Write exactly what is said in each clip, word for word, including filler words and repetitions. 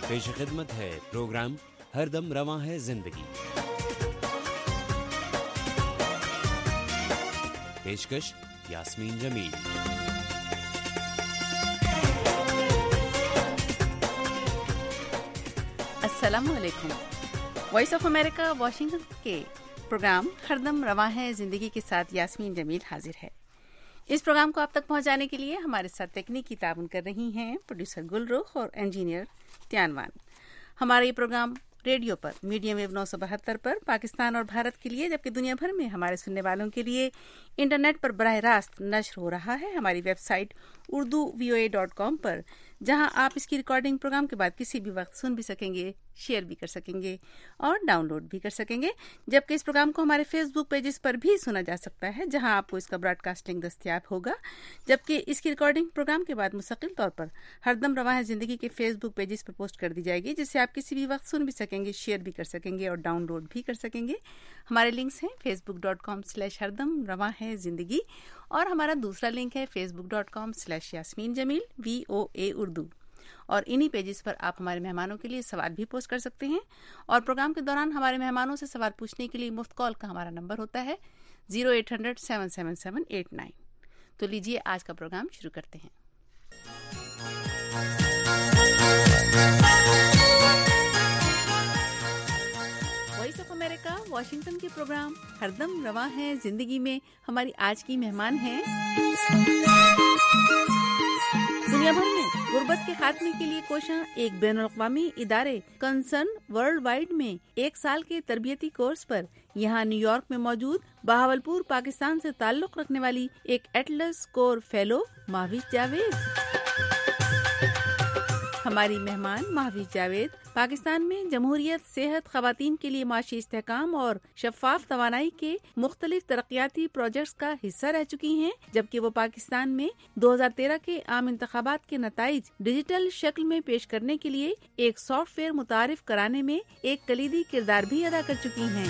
پیش خدمت ہے پروگرام ہر دم رواں ہے زندگی. پیشکش یاسمین جمیل. السلام علیکم. وائس آف امریکہ واشنگٹن کے پروگرام ہر دم رواں ہے زندگی کے ساتھ یاسمین جمیل حاضر ہے. اس پروگرام کو آپ تک پہنچانے کے لیے ہمارے ساتھ تکنیکی تعاون کر رہی ہیں پروڈیوسر گل رخ اور انجینئر تیانوان. ہمارا یہ پروگرام ریڈیو پر میڈیم ویو نو سو بہتر پر پاکستان اور بھارت کے لیے، جبکہ دنیا بھر میں ہمارے سننے والوں کے لیے انٹرنیٹ پر براہ راست نشر ہو رہا ہے ہماری web site Urdu V O A dot com پر، جہاں آپ اس کی ریکارڈنگ پروگرام کے بعد کسی بھی وقت سن بھی سکیں گے، شیئر بھی کر سکیں گے اور ڈاؤن لوڈ بھی کر سکیں گے. جبکہ اس پروگرام کو ہمارے فیس بک پیجز پر بھی سنا جا سکتا ہے، جہاں آپ کو اس کا براڈ کاسٹنگ دستیاب ہوگا. جبکہ اس کی ریکارڈنگ پروگرام کے بعد مستقل طور پر ہر دم رواں ہے زندگی کے فیس بک پیجز پر پوسٹ کر دی جائے گی، جس سے آپ کسی بھی وقت سن بھی سکیں گے، شیئر بھی کر سکیں گے اور ڈاؤن لوڈ بھی کر سکیں گے. ہمارے لنکس ہیں Facebook dot com slash ہر دم رواں ہے زندگی، اور ہمارا دوسرا لنک ہے Facebook dot com slash Yasmin Jamil V O A Urdu. اور انہی پیجز پر آپ ہمارے مہمانوں کے لیے سوال بھی پوسٹ کر سکتے ہیں. اور پروگرام کے دوران ہمارے مہمانوں سے سوال پوچھنے کے لیے مفت کال کا ہمارا نمبر ہوتا ہے zero eight hundred seven seven seven eight nine. تو لیجیے آج کا پروگرام شروع کرتے ہیں. وائس آف امریکہ واشنگٹن کے پروگرام ہر دم رواں ہے زندگی میں ہماری آج کی مہمان ہیں دنیا بھر میں غربت کے خاتمے کے لیے کوشاں ایک بین الاقوامی ادارے کنسرن ورلڈ وائڈ میں ایک سال کے تربیتی کورس پر یہاں نیو یارک میں موجود بہاولپور پاکستان سے تعلق رکھنے والی ایک Atlas Corps fellow Mahwish Javed. ہماری مہمان مہوش جاوید پاکستان میں جمہوریت، صحت، خواتین کے لیے معاشی استحکام اور شفاف توانائی کے مختلف ترقیاتی پروجیکٹس کا حصہ رہ چکی ہیں، جبکہ وہ پاکستان میں دو ہزار تیرہ کے عام انتخابات کے نتائج ڈیجیٹل شکل میں پیش کرنے کے لیے ایک سافٹ ویئر متعارف کرانے میں ایک کلیدی کردار بھی ادا کر چکی ہیں.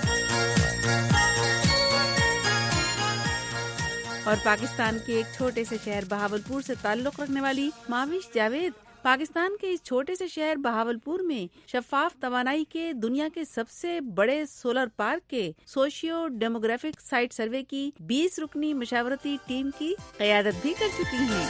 اور پاکستان کے ایک چھوٹے سے شہر بہاولپور سے تعلق رکھنے والی مہوش جاوید پاکستان کے اس چھوٹے سے شہر بہاولپور میں شفاف توانائی کے دنیا کے سب سے بڑے سولر پارک کے سوشیو ڈیموگرافک سائٹ سروے کی بیس رکنی مشاورتی ٹیم کی قیادت بھی کر چکی ہیں.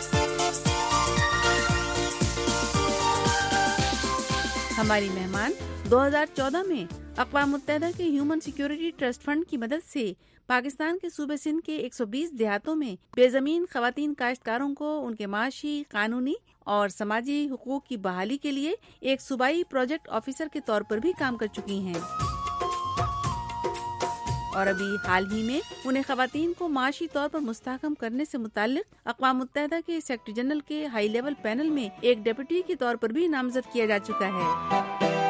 ہماری مہمان دو ہزار چودہ میں اقوام متحدہ کے ہیومن سیکیورٹی ٹرسٹ فنڈ کی مدد سے پاکستان کے صوبے سندھ کے ایک سو بیس دیہاتوں میں بے زمین خواتین کاشتکاروں کو ان کے معاشی، قانونی اور سماجی حقوق کی بحالی کے لیے ایک صوبائی پروجیکٹ آفیسر کے طور پر بھی کام کر چکی ہیں. اور ابھی حال ہی میں انہیں خواتین کو معاشی طور پر مستحکم کرنے سے متعلق اقوام متحدہ کے سیکرٹری جنرل کے ہائی لیول پینل میں ایک ڈپٹی کے طور پر بھی نامزد کیا جا چکا ہے.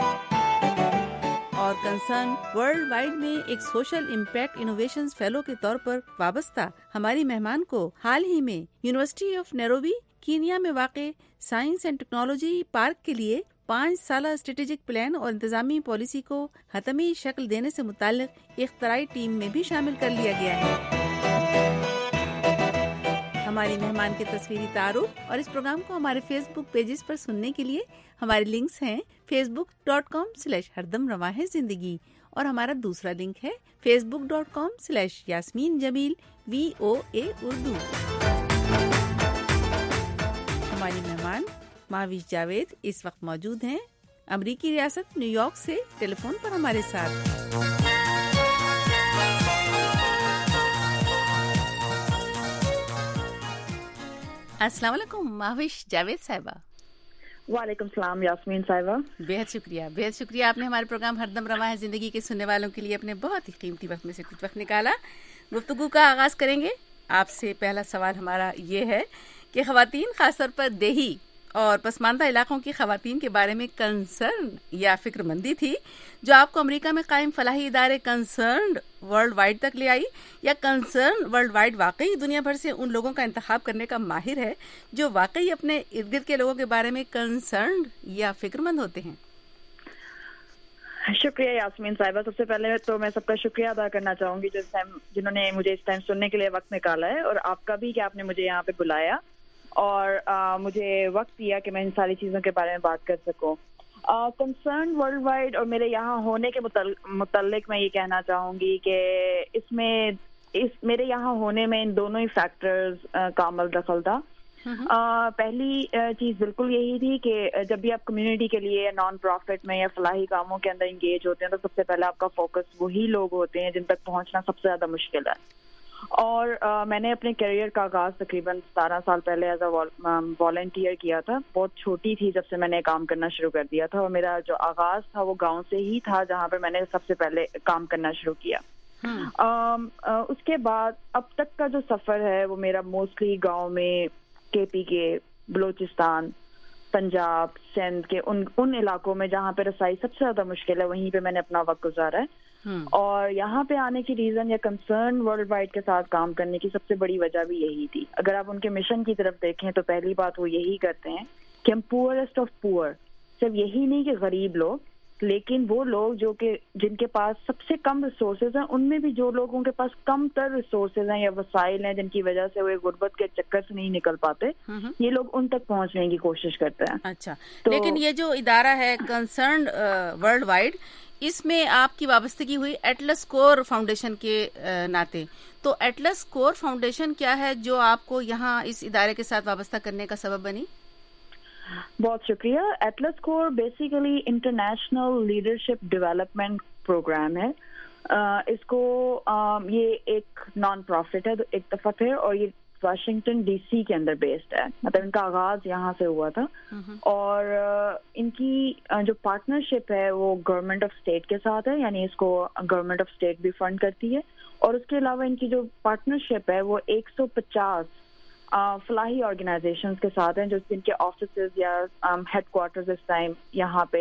اور کنسرن ورلڈ وائڈ میں ایک سوشل امپیکٹ انوویشنز فیلو کے طور پر وابستہ ہماری مہمان کو حال ہی میں یونیورسٹی آف نیروبی کینیا میں واقع سائنس اینڈ ٹیکنالوجی پارک کے لیے پانچ سالہ اسٹریٹجک پلان اور انتظامی پالیسی کو حتمی شکل دینے سے متعلق اختراعی ٹیم میں بھی شامل کر لیا گیا ہے. ہماری مہمان کے تصویری تعارف اور اس پروگرام کو ہمارے فیس بک پیجز پر سننے کے لیے ہمارے لنکس ہیں Facebook dot com slash ہر دم رواں ہے زندگی، اور ہمارا دوسرا لنک ہے Facebook dot com slash Yasmin Jamil V O A Urdu. ہماری مہمان مہوش جاوید اس وقت موجود ہیں امریکی ریاست نیو یارک سے ٹیلی فون پر ہمارے ساتھ. السلام علیکم مہوش جاوید صاحبہ. وعلیکم السلام یاسمین صاحبہ. بہت شکریہ بہت شکریہ آپ نے ہمارے پروگرام ہر دم رواں ہے زندگی کے سننے والوں کے لیے اپنے بہت ہی قیمتی وقت میں سے کچھ وقت نکالا. گفتگو کا آغاز کریں گے. آپ سے پہلا سوال ہمارا یہ ہے کہ خواتین خاص طور پر دیہی اور پسماندہ علاقوں کی خواتین کے بارے میں کنسرن یا فکر مندی تھی جو آپ کو امریکہ میں قائم فلاحی ادارے کنسرنڈ ورلڈ وائڈ تک لے آئی، یا کنسرن ورلڈ وائڈ واقعی دنیا بھر سے ان لوگوں کا انتخاب کرنے کا ماہر ہے جو واقعی اپنے ارد گرد کے لوگوں کے بارے میں کنسرنڈ یا فکر مند ہوتے ہیں؟ شکریہ یاسمین صاحبہ. سب سے پہلے تو میں سب کا شکریہ ادا کرنا چاہوں گی جو اس ٹائم جنہوں نے مجھے اس ٹائم سننے کے لیے وقت نکالا ہے، اور آپ کا بھی کہ آپ نے مجھے یہاں پہ بلایا. اور مجھے وقت دیا کہ میں ان ساری چیزوں کے بارے میں بات کر سکوں. کنسرن ورلڈ وائڈ اور میرے یہاں ہونے کے متعلق میں یہ کہنا چاہوں گی کہ اس میں اس میرے یہاں ہونے میں ان دونوں ہی فیکٹرز کا عمل دخل تھا. Uh, پہلی uh, چیز بالکل یہی تھی کہ جب بھی آپ کمیونٹی کے لیے نان پروفٹ میں یا فلاحی کاموں کے اندر انگیج ہوتے ہیں تو سب سے پہلے آپ کا فوکس وہی لوگ ہوتے ہیں جن تک پہنچنا سب سے زیادہ مشکل ہے. اور uh, میں نے اپنے کیریئر کا آغاز تقریباً ستارہ سال پہلے ایز اے والنٹیئر کیا تھا. بہت چھوٹی تھی جب سے میں نے کام کرنا شروع کر دیا تھا, اور میرا جو آغاز تھا وہ گاؤں سے ہی تھا جہاں پہ میں نے سب سے پہلے کام کرنا شروع کیا. uh, uh, اس کے بعد اب تک کا جو سفر ہے وہ میرا موسٹلی گاؤں میں کے پی کے, بلوچستان, پنجاب, سندھ کے ان ان علاقوں میں جہاں پہ رسائی سب سے زیادہ مشکل ہے, وہیں پہ میں نے اپنا وقت گزارا ہے. اور یہاں پہ آنے کی ریزن یا کنسرن ورلڈ وائڈ کے ساتھ کام کرنے کی سب سے بڑی وجہ بھی یہی تھی. اگر آپ ان کے مشن کی طرف دیکھیں تو پہلی بات وہ یہی کرتے ہیں کہ ہم پورسٹ آف پور, صرف یہی نہیں کہ غریب لوگ, لیکن وہ لوگ جو کہ جن کے پاس سب سے کم ریسورسز ہیں, ان میں بھی جو لوگوں کے پاس کم تر ریسورسز ہیں یا وسائل ہیں جن کی وجہ سے وہ غربت کے چکر سے نہیں نکل پاتے, یہ لوگ ان تک پہنچنے کی کوشش کرتے ہیں. اچھا, لیکن یہ جو ادارہ ہے کنسرنڈ ورلڈ وائڈ, اس میں آپ کی وابستگی ہوئی ایٹلس کور فاؤنڈیشن کے ناطے. تو ایٹلس کور فاؤنڈیشن کیا ہے جو آپ کو یہاں اس ادارے کے ساتھ وابستہ کرنے کا سبب بنی؟ بہت شکریہ. Atlas Corps basically international leadership development programme ہے. اس کو یہ ایک نان پروفٹ ہے ایک دفعہ پھر, اور یہ واشنگٹن ڈی سی کے اندر بیسڈ ہے, مطلب ان کا آغاز یہاں سے ہوا تھا. اور ان کی جو پارٹنرشپ ہے وہ گورنمنٹ آف اسٹیٹ کے ساتھ ہے, یعنی اس کو گورنمنٹ آف اسٹیٹ بھی فنڈ کرتی ہے. اور اس کے علاوہ ان کی جو پارٹنرشپ ہے وہ ایک سو پچاس فلاحی آرگنائزیشنز کے ساتھ ہیں جو جن کے آفیسز یا ہیڈ کوارٹرز اس ٹائم یہاں پہ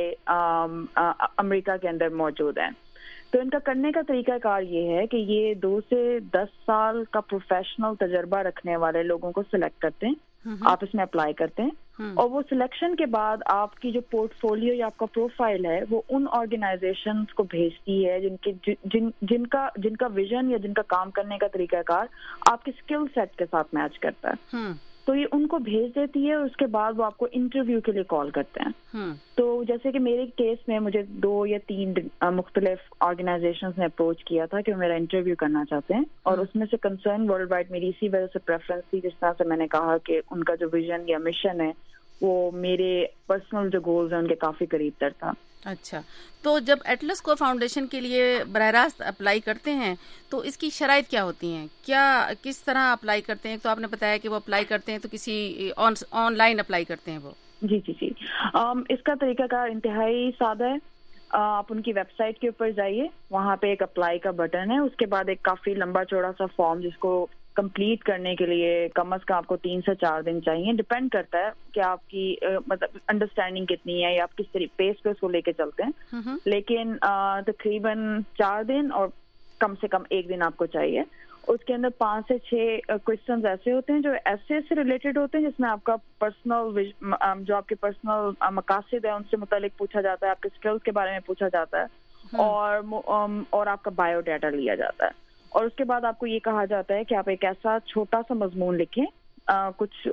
امریکہ کے اندر موجود ہیں. تو ان کا کرنے کا طریقہ کار یہ ہے کہ یہ دو سے دس سال کا پروفیشنل تجربہ رکھنے والے لوگوں کو سلیکٹ کرتے ہیں, آپ اس میں اپلائی کرتے ہیں, اور وہ سلیکشن کے بعد آپ کی جو پورٹ فولیو یا آپ کا پروفائل ہے وہ ان آرگنائزیشنز کو بھیجتی ہے جن کے جن جن کا جن کا ویژن یا جن کا کام کرنے کا طریقہ کار آپ کے اسکل سیٹ کے ساتھ میچ کرتا ہے. تو یہ ان کو بھیج دیتی ہے, اور اس کے بعد وہ آپ کو انٹرویو کے لیے کال کرتے ہیں. تو جیسے کہ میرے کیس میں مجھے دو یا تین مختلف آرگنائزیشنز نے اپروچ کیا تھا کہ وہ میرا انٹرویو کرنا چاہتے ہیں, اور اس میں سے کنسرن ورلڈ وائڈ میری اسی وجہ سے پریفرنس تھی, جس طرح سے میں نے کہا کہ ان کا جو ویژن یا مشن ہے وہ میرے پرسنل جو گولز ہیں ان کے کافی قریب تر تھا. اچھا, تو جب ایٹلس کور فاؤنڈیشن کے لیے براہ راست اپلائی کرتے ہیں تو اس کی شرائط کیا ہوتی ہیں, کیا کس طرح اپلائی کرتے ہیں؟ تو آپ نے بتایا کہ وہ اپلائی کرتے ہیں تو کسی آن لائن اپلائی کرتے ہیں وہ. جی جی جی اس کا طریقہ کار انتہائی سادہ ہے. آپ ان کی ویب سائٹ کے اوپر جائیے, وہاں پہ ایک اپلائی کا بٹن ہے, اس کے بعد ایک کافی لمبا چوڑا سا فارم جس کو کمپلیٹ کرنے کے لیے کم از کم آپ کو تین سے چار دن چاہیے. ڈپینڈ کرتا ہے کہ آپ کی مطلب انڈرسٹینڈنگ کتنی ہے یا آپ کس طریقے پیس پہ اس کو لے کے چلتے ہیں, لیکن تقریباً چار دن اور کم سے کم ایک دن آپ کو چاہیے. اس کے اندر پانچ سے چھ کوشچنز ایسے ہوتے ہیں جو ایسے سے ریلیٹڈ ہوتے ہیں جس میں آپ کا پرسنل جو آپ کے پرسنل مقاصد ہیں ان سے متعلق پوچھا جاتا ہے, آپ کے اسکلز کے بارے میں پوچھا جاتا ہے, اور اور آپ کا بایو ڈیٹا لیا جاتا ہے. اور اس کے بعد آپ کو یہ کہا جاتا ہے کہ آپ ایک ایسا چھوٹا سا مضمون لکھیں, کچھ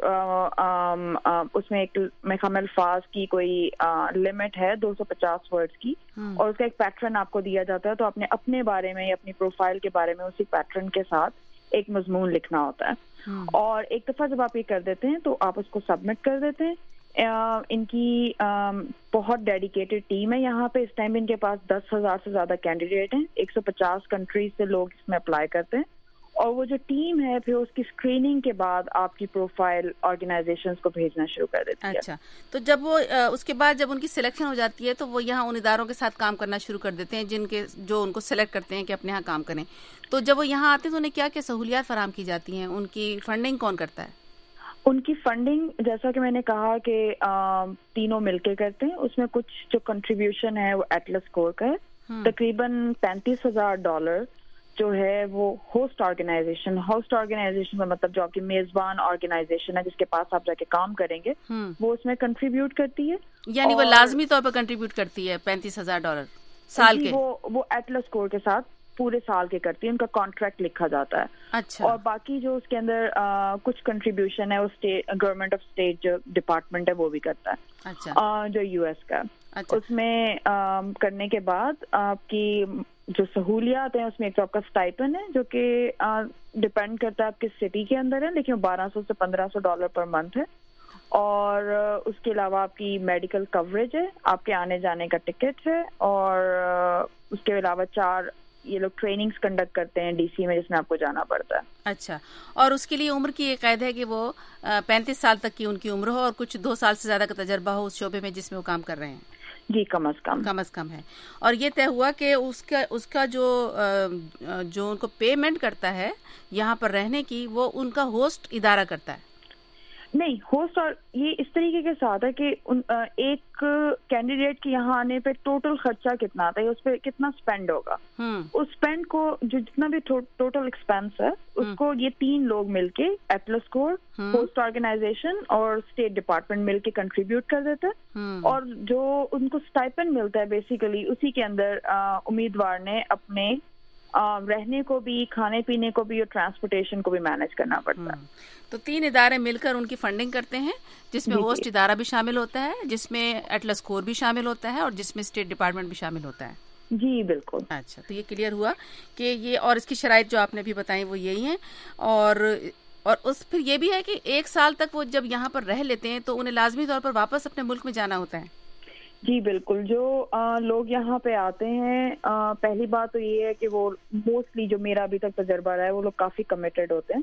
اس میں ایک میخام الفاظ کی کوئی لمٹ ہے دو سو پچاس ورڈز کی, اور اس کا ایک پیٹرن آپ کو دیا جاتا ہے. تو آپ نے اپنے بارے میں یا اپنی پروفائل کے بارے میں اسی پیٹرن کے ساتھ ایک مضمون لکھنا ہوتا ہے. اور ایک دفعہ جب آپ یہ کر دیتے ہیں تو آپ اس کو سبمٹ کر دیتے ہیں. ان کی بہت ڈیڈیکیٹڈ ٹیم ہے یہاں پہ. اس ٹائم ان کے پاس دس ہزار سے زیادہ کینڈیڈیٹ ہیں, ایک سو پچاس کنٹریز سے لوگ اس میں اپلائی کرتے ہیں. اور وہ جو ٹیم ہے پھر اس کی اسکریننگ کے بعد آپ کی پروفائل آرگنائزیشنز کو بھیجنا شروع کر دیتی ہے. اچھا, تو جب وہ اس کے بعد جب ان کی سلیکشن ہو جاتی ہے تو وہ یہاں ان اداروں کے ساتھ کام کرنا شروع کر دیتے ہیں جن کے جو ان کو سلیکٹ کرتے ہیں کہ اپنے یہاں کام کریں. تو جب وہ یہاں آتے ہیں تو انہیں کیا کیا سہولیات فراہم کی جاتی ہیں, ان کی فنڈنگ کون کرتا ہے؟ ان کی فنڈنگ جیسا کہ میں نے کہا کہ تینوں مل کے کرتے ہیں. اس میں کچھ جو کنٹریبیوشن ہے وہ ایٹلس کور کا ہے, تقریباً پینتیس ہزار ڈالر جو ہے وہ ہوسٹ آرگنائزیشن ہوسٹ آرگنائزیشن کا مطلب جو آپ کی میزبان آرگنائزیشن ہے جس کے پاس آپ جا کے کام کریں گے وہ اس میں کنٹریبیوٹ کرتی ہے. یعنی وہ لازمی طور پر کنٹریبیوٹ کرتی ہے پینتیس ہزار ڈالر سال کے؟ وہ وہ ایٹلس کور کے ساتھ پورے سال کے کرتی ہے, ان کا کانٹریکٹ لکھا جاتا ہے. اچھا. اور باقی جو اس کے اندر کچھ کنٹریبیوشن ہے وہ گورنمنٹ آف اسٹیٹ جو ڈپارٹمنٹ ہے وہ بھی کرتا ہے. اچھا. جو یو ایس کا اس میں کرنے کے بعد آپ کی جو سہولیات ہیں اس میں ایک تو آپ کا اسٹائپن ہے جو کہ ڈپینڈ کرتا ہے آپ کس سٹی کے اندر ہے, لیکن بارہ سو سے پندرہ سو ڈالر پر منتھ ہے. اور اس کے علاوہ آپ کی میڈیکل کوریج ہے, آپ کے آنے جانے کا ٹکٹ ہے, اور اس کے علاوہ چار یہ لوگ ٹریننگز کنڈکٹ کرتے ہیں ڈی سی میں جس میں آپ کو جانا پڑتا ہے. اچھا. اور اس کے لیے عمر کی یہ قید ہے کہ وہ پینتیس سال تک کی ان کی عمر ہو اور کچھ دو سال سے زیادہ کا تجربہ ہو اس شعبے میں جس میں وہ کام کر رہے ہیں. جی کم از کم کم از کم ہے. اور یہ طے ہوا کہ اس کا اس کا جو جو ان کو پیمنٹ کرتا ہے یہاں پر رہنے کی وہ ان کا ہوسٹ ادارہ کرتا ہے. نہیں, ہوسٹ اور یہ اس طریقے کے ساتھ ہے کہ ایک کینڈیڈیٹ کے یہاں آنے پہ ٹوٹل خرچہ کتنا آتا ہے, اس پہ کتنا اسپینڈ ہوگا, اس اسپینڈ کو جو جتنا بھی ٹوٹل ایکسپینس ہے اس کو یہ تین لوگ مل کے ایٹلس کور, ہوسٹ آرگنائزیشن اور اسٹیٹ ڈپارٹمنٹ مل کے کنٹریبیوٹ کر دیتے ہیں. اور جو ان کو اسٹائپن ملتا ہے بیسیکلی اسی کے اندر امیدوار نے اپنے رہنے کو بھی, کھانے پینے کو بھی اور ٹرانسپورٹیشن کو بھی مینج کرنا پڑتا ہے. تو تین ادارے مل کر ان کی فنڈنگ کرتے ہیں جس میں ہوسٹ ادارہ بھی شامل ہوتا ہے, جس میں ایٹلس کور بھی شامل ہوتا ہے اور جس میں اسٹیٹ ڈپارٹمنٹ بھی شامل ہوتا ہے. جی بالکل. اچھا, تو یہ کلیئر ہوا کہ یہ, اور اس کی شرائط جو آپ نے بھی بتائی وہ یہی ہیں. اور اور اس پھر یہ بھی ہے کہ ایک سال تک وہ جب یہاں پر رہ لیتے ہیں تو انہیں لازمی طور پر واپس اپنے ملک میں جانا ہوتا ہے. جی بالکل. جو لوگ یہاں پہ آتے ہیں پہلی بات تو یہ ہے کہ وہ موسٹلی جو میرا ابھی تک تجربہ رہا ہے وہ لوگ کافی کمیٹڈ ہوتے ہیں,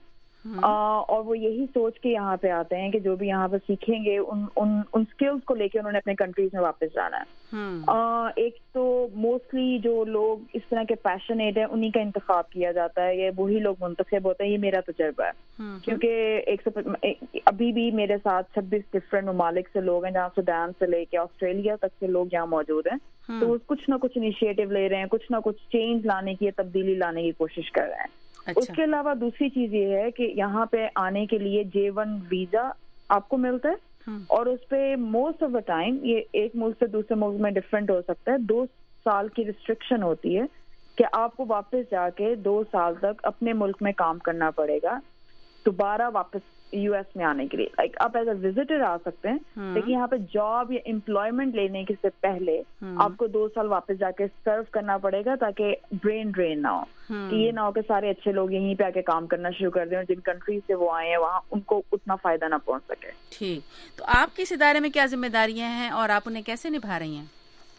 اور وہ یہی سوچ کے یہاں پہ آتے ہیں کہ جو بھی یہاں پہ سیکھیں گے ان ان ان اسکلس کو لے کے انہوں نے اپنے کنٹریز میں واپس جانا ہے. ایک تو موسٹلی جو لوگ اس طرح کے پیشنیٹ ہیں انہی کا انتخاب کیا جاتا ہے, یہ وہی لوگ منتخب ہوتے ہیں, یہ میرا تجربہ ہے. کیونکہ ایک سو ابھی بھی میرے ساتھ چھبیس ڈفرینٹ ممالک سے لوگ ہیں, جہاں سوڈان سے لے کے آسٹریلیا تک سے لوگ یہاں موجود ہیں. تو وہ کچھ نہ کچھ انیشیٹو لے رہے ہیں, کچھ نہ کچھ چینج لانے کی, تبدیلی لانے کی کوشش کر رہے ہیں. اس کے علاوہ دوسری چیز یہ ہے کہ یہاں پہ آنے کے لیے جے ون ویزا آپ کو ملتا ہے, اور اس پہ موسٹ آف دا ٹائم یہ ایک ملک سے دوسرے ملک میں ڈفرینٹ ہو سکتا ہے. دو سال کی ریسٹرکشن ہوتی ہے کہ آپ کو واپس جا کے دو سال تک اپنے ملک میں کام کرنا پڑے گا دوبارہ واپس یو ایس میں آنے کے لیے. لائک آپ ایز اے وزٹر آ سکتے ہیں, لیکن یہاں پہ جاب یا امپلائمنٹ لینے کے سے پہلے آپ کو دو سال واپس جا کے سرو کرنا پڑے گا تاکہ برین ڈرین نہ ہو, کہ یہ نہ ہو کہ سارے اچھے لوگ یہیں پہ آ کے کام کرنا شروع کر دیں اور جن کنٹریز سے وہ آئے ہیں وہاں ان کو اتنا فائدہ نہ پہنچ سکے. ٹھیک. تو آپ کے اس ادارے میں کیا ذمہ داریاں ہیں اور آپ انہیں کیسے نبھا رہی ہیں؟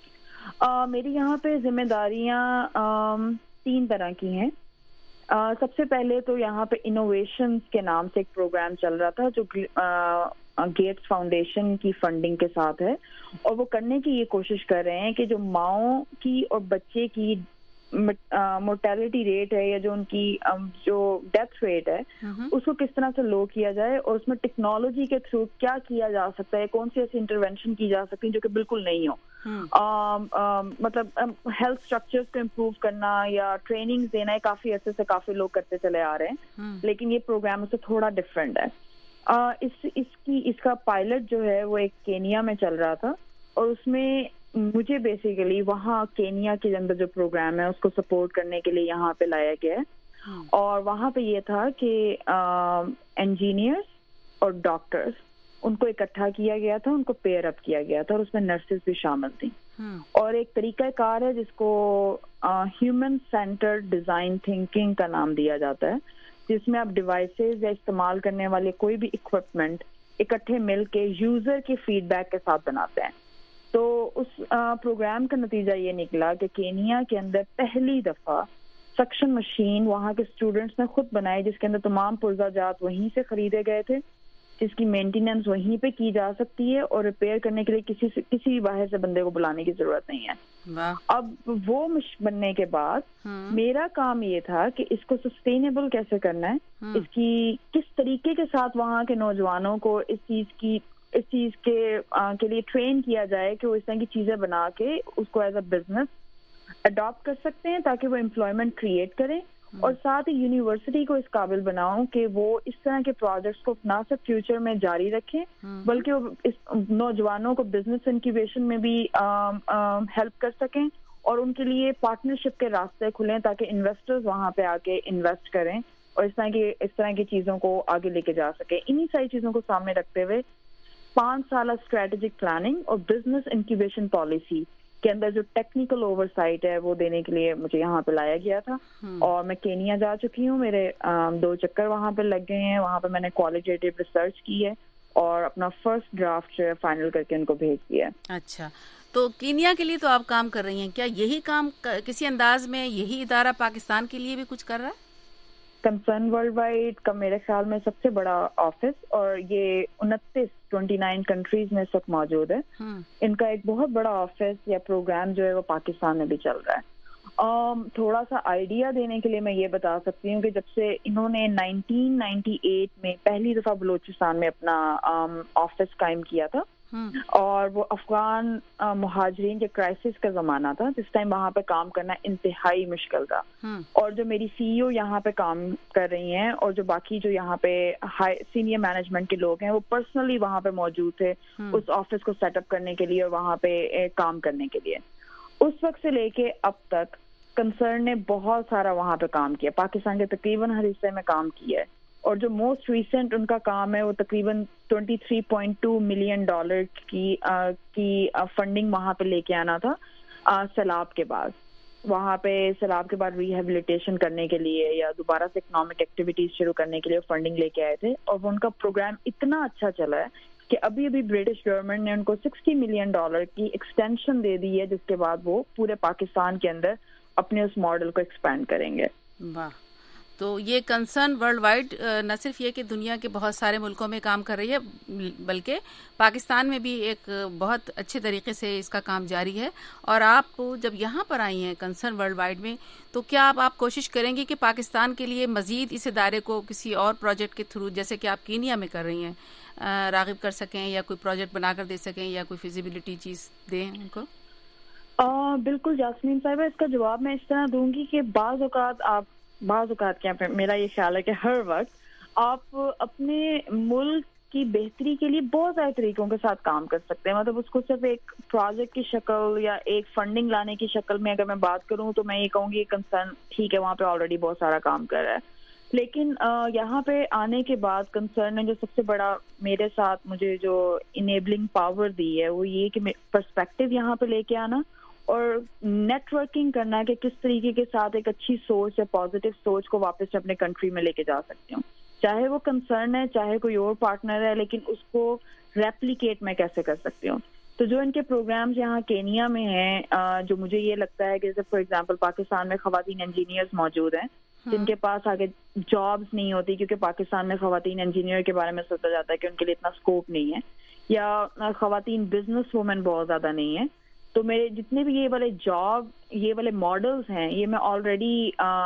uh, میری یہاں پہ ذمہ داریاں um, تین طرح کی ہیں. Uh, سب سے پہلے تو یہاں پہ انوویشنز کے نام سے ایک پروگرام چل رہا تھا جو گیٹس فاؤنڈیشن کی فنڈنگ کے ساتھ ہے, اور وہ کرنے کی یہ کوشش کر رہے ہیں کہ جو ماؤں کی اور بچے کی مورٹیلٹی ریٹ ہے یا جو ان کی جو ڈیتھ ریٹ ہے اس کو کس طرح سے لو کیا جائے, اور اس میں ٹیکنالوجی کے تھرو کیا کیا جا سکتا ہے, کون سی ایسی انٹروینشن کی جا سکتی ہے جو کہ بالکل نہیں ہو. مطلب ہیلتھ اسٹرکچرز کو امپروو کرنا یا ٹریننگ دینا, کافی عرصے سے کافی لوگ کرتے چلے آ رہے ہیں, لیکن یہ پروگرام اس سے تھوڑا ڈفرینٹ ہے. اس اس کی اس کا پائلٹ جو ہے وہ ایک کینیا میں چل رہا تھا, اور اس میں مجھے بیسیکلی وہاں کینیا کے اندر جو پروگرام ہے اس کو سپورٹ کرنے کے لیے یہاں پہ لایا گیا ہے. اور وہاں پہ یہ تھا کہ انجینئرس اور ڈاکٹرس ان کو اکٹھا کیا گیا تھا, ان کو پیئر اپ کیا گیا تھا, اور اس میں نرسز بھی شامل تھیں. اور ایک طریقہ کار ہے جس کو ہیومن سینٹرڈ ڈیزائن تھنکنگ کا نام دیا جاتا ہے, جس میں آپ ڈیوائسز یا استعمال کرنے والے کوئی بھی اکوپمنٹ اکٹھے مل کے یوزر کے فیڈ بیک کے ساتھ بناتے ہیں. تو اس پروگرام کا نتیجہ یہ نکلا کہ کینیا کے اندر پہلی دفعہ سکشن مشین وہاں کے اسٹوڈنٹس نے خود بنائی, جس کے اندر تمام پرزہ جات وہیں سے خریدے گئے تھے, جس کی مینٹیننس وہیں پہ کی جا سکتی ہے, اور ریپیئر کرنے کے لیے کسی سے کسی بھی باہر سے بندے کو بلانے کی ضرورت نہیں ہے. اب وہ بننے کے بعد میرا کام یہ تھا کہ اس کو سسٹینیبل کیسے کرنا ہے, اس کی کس طریقے کے ساتھ وہاں کے نوجوانوں کو اس چیز کی اس چیز کے کے لیے ٹرین کیا جائے کہ وہ اس طرح کی چیزیں بنا کے اس کو ایز اے بزنس اڈاپٹ کر سکتے ہیں تاکہ وہ امپلائمنٹ کریٹ کریں, اور ساتھ ہی یونیورسٹی کو اس قابل بناؤں کہ وہ اس طرح کے پروجیکٹس کو نہ صرف فیوچر میں جاری رکھیں بلکہ وہ اس نوجوانوں کو بزنس انکیویشن میں بھی ہیلپ کر سکیں, اور ان کے لیے پارٹنرشپ کے راستے کھلیں تاکہ انویسٹرز وہاں پہ آ کے انویسٹ کریں اور اس طرح کی اس طرح کی چیزوں کو آگے لے کے جا سکیں. انہی ساری چیزوں کو سامنے رکھتے ہوئے پانچ سالہ اسٹریٹجک پلاننگ اور بزنس انکیوبیشن پالیسی کے اندر جو ٹیکنیکل اوور سائٹ ہے وہ دینے کے لیے مجھے یہاں پہ لایا گیا تھا. اور میں کینیا جا چکی ہوں, میرے دو چکر وہاں پہ لگ گئے ہیں. وہاں پہ میں نے کوالٹیٹیو ریسرچ کی ہے اور اپنا فرسٹ ڈرافٹ جو ہے فائنل کر کے ان کو بھیج دیا ہے. اچھا, تو کینیا کے لیے تو آپ کام کر رہی ہیں, کیا یہی کام کسی انداز میں یہی ادارہ پاکستان کے لیے بھی کچھ کر رہا ہے؟ کنسرن ورلڈ وائڈ کا میرے خیال میں سب سے بڑا آفس, اور یہ انتیس ٹوینٹی نائن کنٹریز میں اس وقت موجود ہے. ان کا ایک بہت بڑا آفس یا پروگرام جو ہے وہ پاکستان میں بھی چل رہا ہے. um, تھوڑا سا آئیڈیا دینے کے لیے میں یہ بتا سکتی ہوں کہ جب سے انہوں نے نائنٹین نائنٹی ایٹ میں پہلی دفعہ بلوچستان میں اپنا آفس um, قائم کیا تھا, اور وہ افغان مہاجرین کے کرائسس کا زمانہ تھا جس ٹائم وہاں پہ کام کرنا انتہائی مشکل تھا. اور جو میری سی ای او یہاں پہ کام کر رہی ہیں اور جو باقی جو یہاں پہ ہائی سینئر مینجمنٹ کے لوگ ہیں وہ پرسنلی وہاں پہ موجود تھے اس آفس کو سیٹ اپ کرنے کے لیے اور وہاں پہ کام کرنے کے لیے. اس وقت سے لے کے اب تک کنسرن نے بہت سارا وہاں پہ کام کیا, پاکستان کے تقریباً ہر حصے میں کام کیا ہے. اور جو موسٹ ریسنٹ ان کا کام ہے وہ تقریباً twenty three point two million dollar کی کی فنڈنگ وہاں پہ لے کے آنا تھا سیلاب کے بعد. وہاں پہ سیلاب کے بعد ریہیبلیٹیشن کرنے کے لیے یا دوبارہ سے اکنامک ایکٹیویٹیز شروع کرنے کے لیے فنڈنگ لے کے آئے تھے, اور وہ ان کا پروگرام اتنا اچھا چلا ہے کہ ابھی ابھی برٹش گورنمنٹ نے ان کو سکسٹی ملین ڈالر کی ایکسٹینشن دے دی ہے, جس کے بعد وہ پورے پاکستان کے اندر اپنے اس ماڈل کو ایکسپینڈ کریں گے. واہ, تو یہ کنسرن ورلڈ وائڈ نہ صرف یہ کہ دنیا کے بہت سارے ملکوں میں کام کر رہی ہے بلکہ پاکستان میں بھی ایک بہت اچھے طریقے سے اس کا کام جاری ہے. اور آپ جب یہاں پر آئی ہیں کنسرن ورلڈ وائڈ میں, تو کیا آپ آپ کوشش کریں گی کہ پاکستان کے لیے مزید اس ادارے کو کسی اور پروجیکٹ کے تھرو, جیسے کہ آپ کینیا میں کر رہی ہیں, راغب کر سکیں یا کوئی پروجیکٹ بنا کر دے سکیں یا کوئی فیزیبلٹی چیز دیں ان کو؟ آ, بالکل جاسمین صاحبہ, اس کا جواب میں اس طرح دوں گی کہ بعض اوقات آپ بعض اوقات کیا میرا یہ خیال ہے کہ ہر وقت آپ اپنے ملک کی بہتری کے لیے بہت سارے طریقوں کے ساتھ کام کر سکتے ہیں. مطلب اس کو صرف ایک پروجیکٹ کی شکل یا ایک فنڈنگ لانے کی شکل میں اگر میں بات کروں تو میں یہ کہوں گی کنسرن ٹھیک ہے وہاں پہ آلریڈی بہت سارا کام کر رہا ہے, لیکن یہاں پہ آنے کے بعد کنسرن نے جو سب سے بڑا میرے ساتھ مجھے جو انیبلنگ پاور دی ہے وہ یہ کہ پرسپیکٹو یہاں پہ لے کے آنا اور نیٹ ورکنگ کرنا کہ کس طریقے کے ساتھ ایک اچھی سوچ یا پازیٹیو سوچ کو واپس اپنے کنٹری میں لے کے جا سکتی ہوں, چاہے وہ کنسرن ہے چاہے کوئی اور پارٹنر ہے, لیکن اس کو ریپلیکیٹ میں کیسے کر سکتی ہوں. تو جو ان کے پروگرامز یہاں کینیا میں ہیں, جو مجھے یہ لگتا ہے کہ جیسے فار ایگزامپل پاکستان میں خواتین انجینئرز موجود ہیں جن کے پاس آگے جابز نہیں ہوتی کیونکہ پاکستان میں خواتین انجینئر کے بارے میں سوچا جاتا ہے کہ ان کے لیے اتنا اسکوپ نہیں ہے, یا خواتین بزنس وومن بہت زیادہ نہیں ہے. تو میرے جتنے بھی یہ والے جاب یہ والے ماڈلز ہیں یہ میں آلریڈی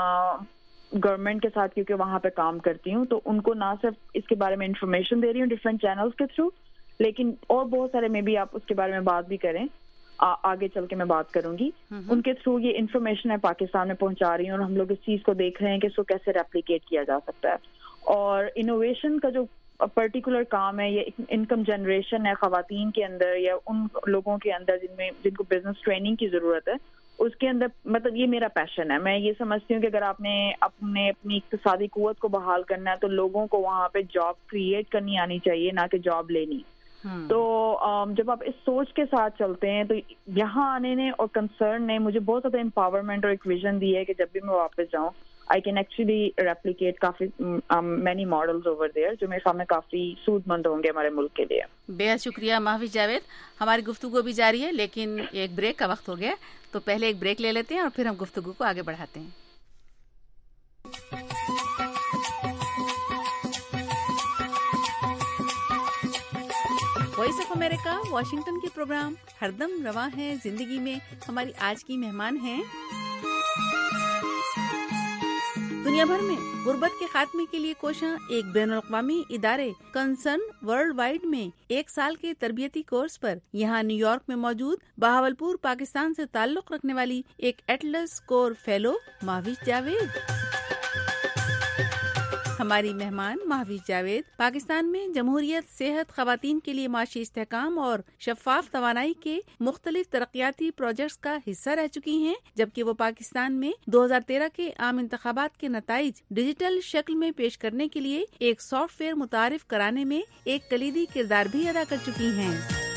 گورنمنٹ کے ساتھ کیونکہ وہاں پہ کام کرتی ہوں تو ان کو نہ صرف اس کے بارے میں انفارمیشن دے رہی ہوں ڈفرینٹ چینلز کے تھرو, لیکن اور بہت سارے میں بھی آپ اس کے بارے میں بات بھی کریں آگے چل کے میں بات کروں گی, ان کے تھرو یہ انفارمیشن ہے پاکستان میں پہنچا رہی ہوں, اور ہم لوگ اس چیز کو دیکھ رہے ہیں کہ اس کو کیسے ریپلیکیٹ کیا جا سکتا ہے. اور انوویشن کا جو پرٹیکولر کام ہے یہ انکم جنریشن ہے خواتین کے اندر یا ان لوگوں کے اندر جن میں جن کو بزنس ٹریننگ کی ضرورت ہے, اس کے اندر مطلب یہ میرا پیشن ہے. میں یہ سمجھتی ہوں کہ اگر آپ نے اپنے اپنی اقتصادی قوت کو بحال کرنا ہے تو لوگوں کو وہاں پہ جاب کریٹ کرنی آنی چاہیے نہ کہ جاب لینی. تو جب آپ اس سوچ کے ساتھ چلتے ہیں تو یہاں آنے نے اور کنسرن نے مجھے بہت زیادہ امپاورمنٹ اور ایک ویژن دی ہے کہ جب بھی میں واپس جاؤں I can actually replicate coffee um, many models over there جو میرے سامنے کافی سود مند ہوں گے ہمارے ملک کے لیے. بے حد شکریہ مہوش جاوید. ہماری گفتگو بھی جاری ہے لیکن ایک بریک کا وقت ہو گیا, تو پہلے ایک بریک لے لیتے ہیں اور پھر ہم گفتگو کو آگے بڑھاتے ہیں. وائس آف امریکہ واشنگٹن کے پروگرام ہر دم رواں ہے زندگی میں ہماری آج کی مہمان ہیں دنیا بھر میں غربت کے خاتمے کے لیے کوشاں ایک بین الاقوامی ادارے کنسرن ورلڈ وائڈ میں ایک سال کے تربیتی کورس پر یہاں نیو یارک میں موجود بہاولپور پاکستان سے تعلق رکھنے والی ایک Atlas Corps fellow Mahwish Javed ہماری مہمان مہاوش جاوید پاکستان میں جمہوریت، صحت، خواتین کے لیے معاشی استحکام اور شفاف توانائی کے مختلف ترقیاتی پروجیکٹس کا حصہ رہ چکی ہیں، جبکہ وہ پاکستان میں دو ہزار تیرہ کے عام انتخابات کے نتائج ڈیجیٹل شکل میں پیش کرنے کے لیے ایک سافٹ ویئر متعارف کرانے میں ایک کلیدی کردار بھی ادا کر چکی ہیں۔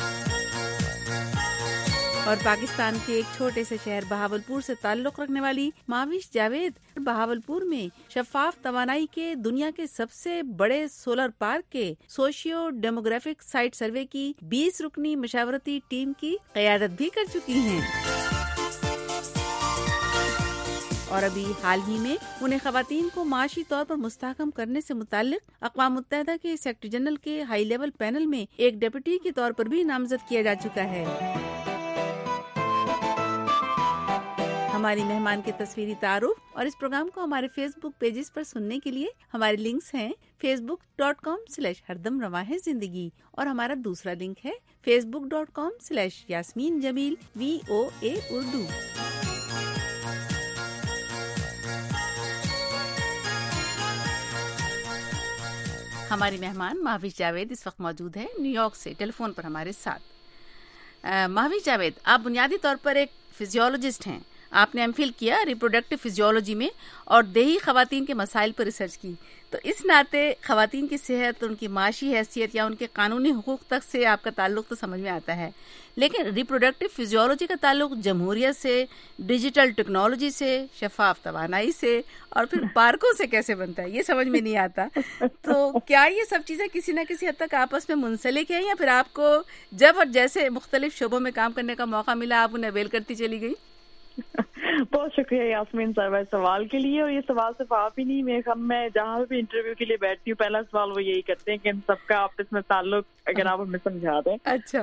اور پاکستان کے ایک چھوٹے سے شہر بہاولپور سے تعلق رکھنے والی مہاوش جاوید بہاولپور میں شفاف توانائی کے دنیا کے سب سے بڑے سولر پارک کے سوشیو ڈیموگرافک سائٹ سروے کی بیس رکنی مشاورتی ٹیم کی قیادت بھی کر چکی ہیں، اور ابھی حال ہی میں انہیں خواتین کو معاشی طور پر مستحکم کرنے سے متعلق اقوام متحدہ کے سیکرٹری جنرل کے ہائی لیول پینل میں ایک ڈپٹی کے طور پر بھی نامزد کیا جا چکا ہے۔ ہماری مہمان کے تصویری تعارف اور اس پروگرام کو ہمارے فیس بک پیجز پر سننے کے لیے ہمارے لنکس ہیں Facebook dot com slash ہردم رواں ہے زندگی، اور ہمارا دوسرا لنک ہے Facebook dot com slash Yasmin Jamil V O A Urdu. ہماری مہمان مہاوش جاوید اس وقت موجود ہے نیو یارک سے ٹیلی فون پر ہمارے ساتھ۔ مہاوش جاوید، آپ بنیادی طور پر ایک فزیولوجسٹ ہیں، آپ نے ایم فل کیا ریپروڈکٹیو فزیولوجی میں اور دیہی خواتین کے مسائل پر ریسرچ کی، تو اس ناطے خواتین کی صحت، ان کی معاشی حیثیت یا ان کے قانونی حقوق تک سے آپ کا تعلق تو سمجھ میں آتا ہے، لیکن ریپروڈکٹیو فزیولوجی کا تعلق جمہوریت سے، ڈیجیٹل ٹیکنالوجی سے، شفاف توانائی سے اور پھر پارکوں سے کیسے بنتا ہے، یہ سمجھ میں نہیں آتا۔ تو کیا یہ سب چیزیں کسی نہ کسی حد تک آپس میں منسلک ہیں، یا پھر آپ کو جب اور جیسے مختلف شعبوں میں کام کرنے کا موقع ملا آپ انہیں اویل کرتی چلی گئی؟ بہت شکریہ یاسمین صاحبہ اس سوال کے لیے، اور یہ سوال صرف آپ ہی نہیں، میں ہم میں جہاں بھی انٹرویو کے لیے بیٹھتی ہوں پہلا سوال وہ یہی کرتے ہیں کہ ان سب کا آپس میں تعلق اگر آپ ہمیں سمجھا دیں۔ اچھا،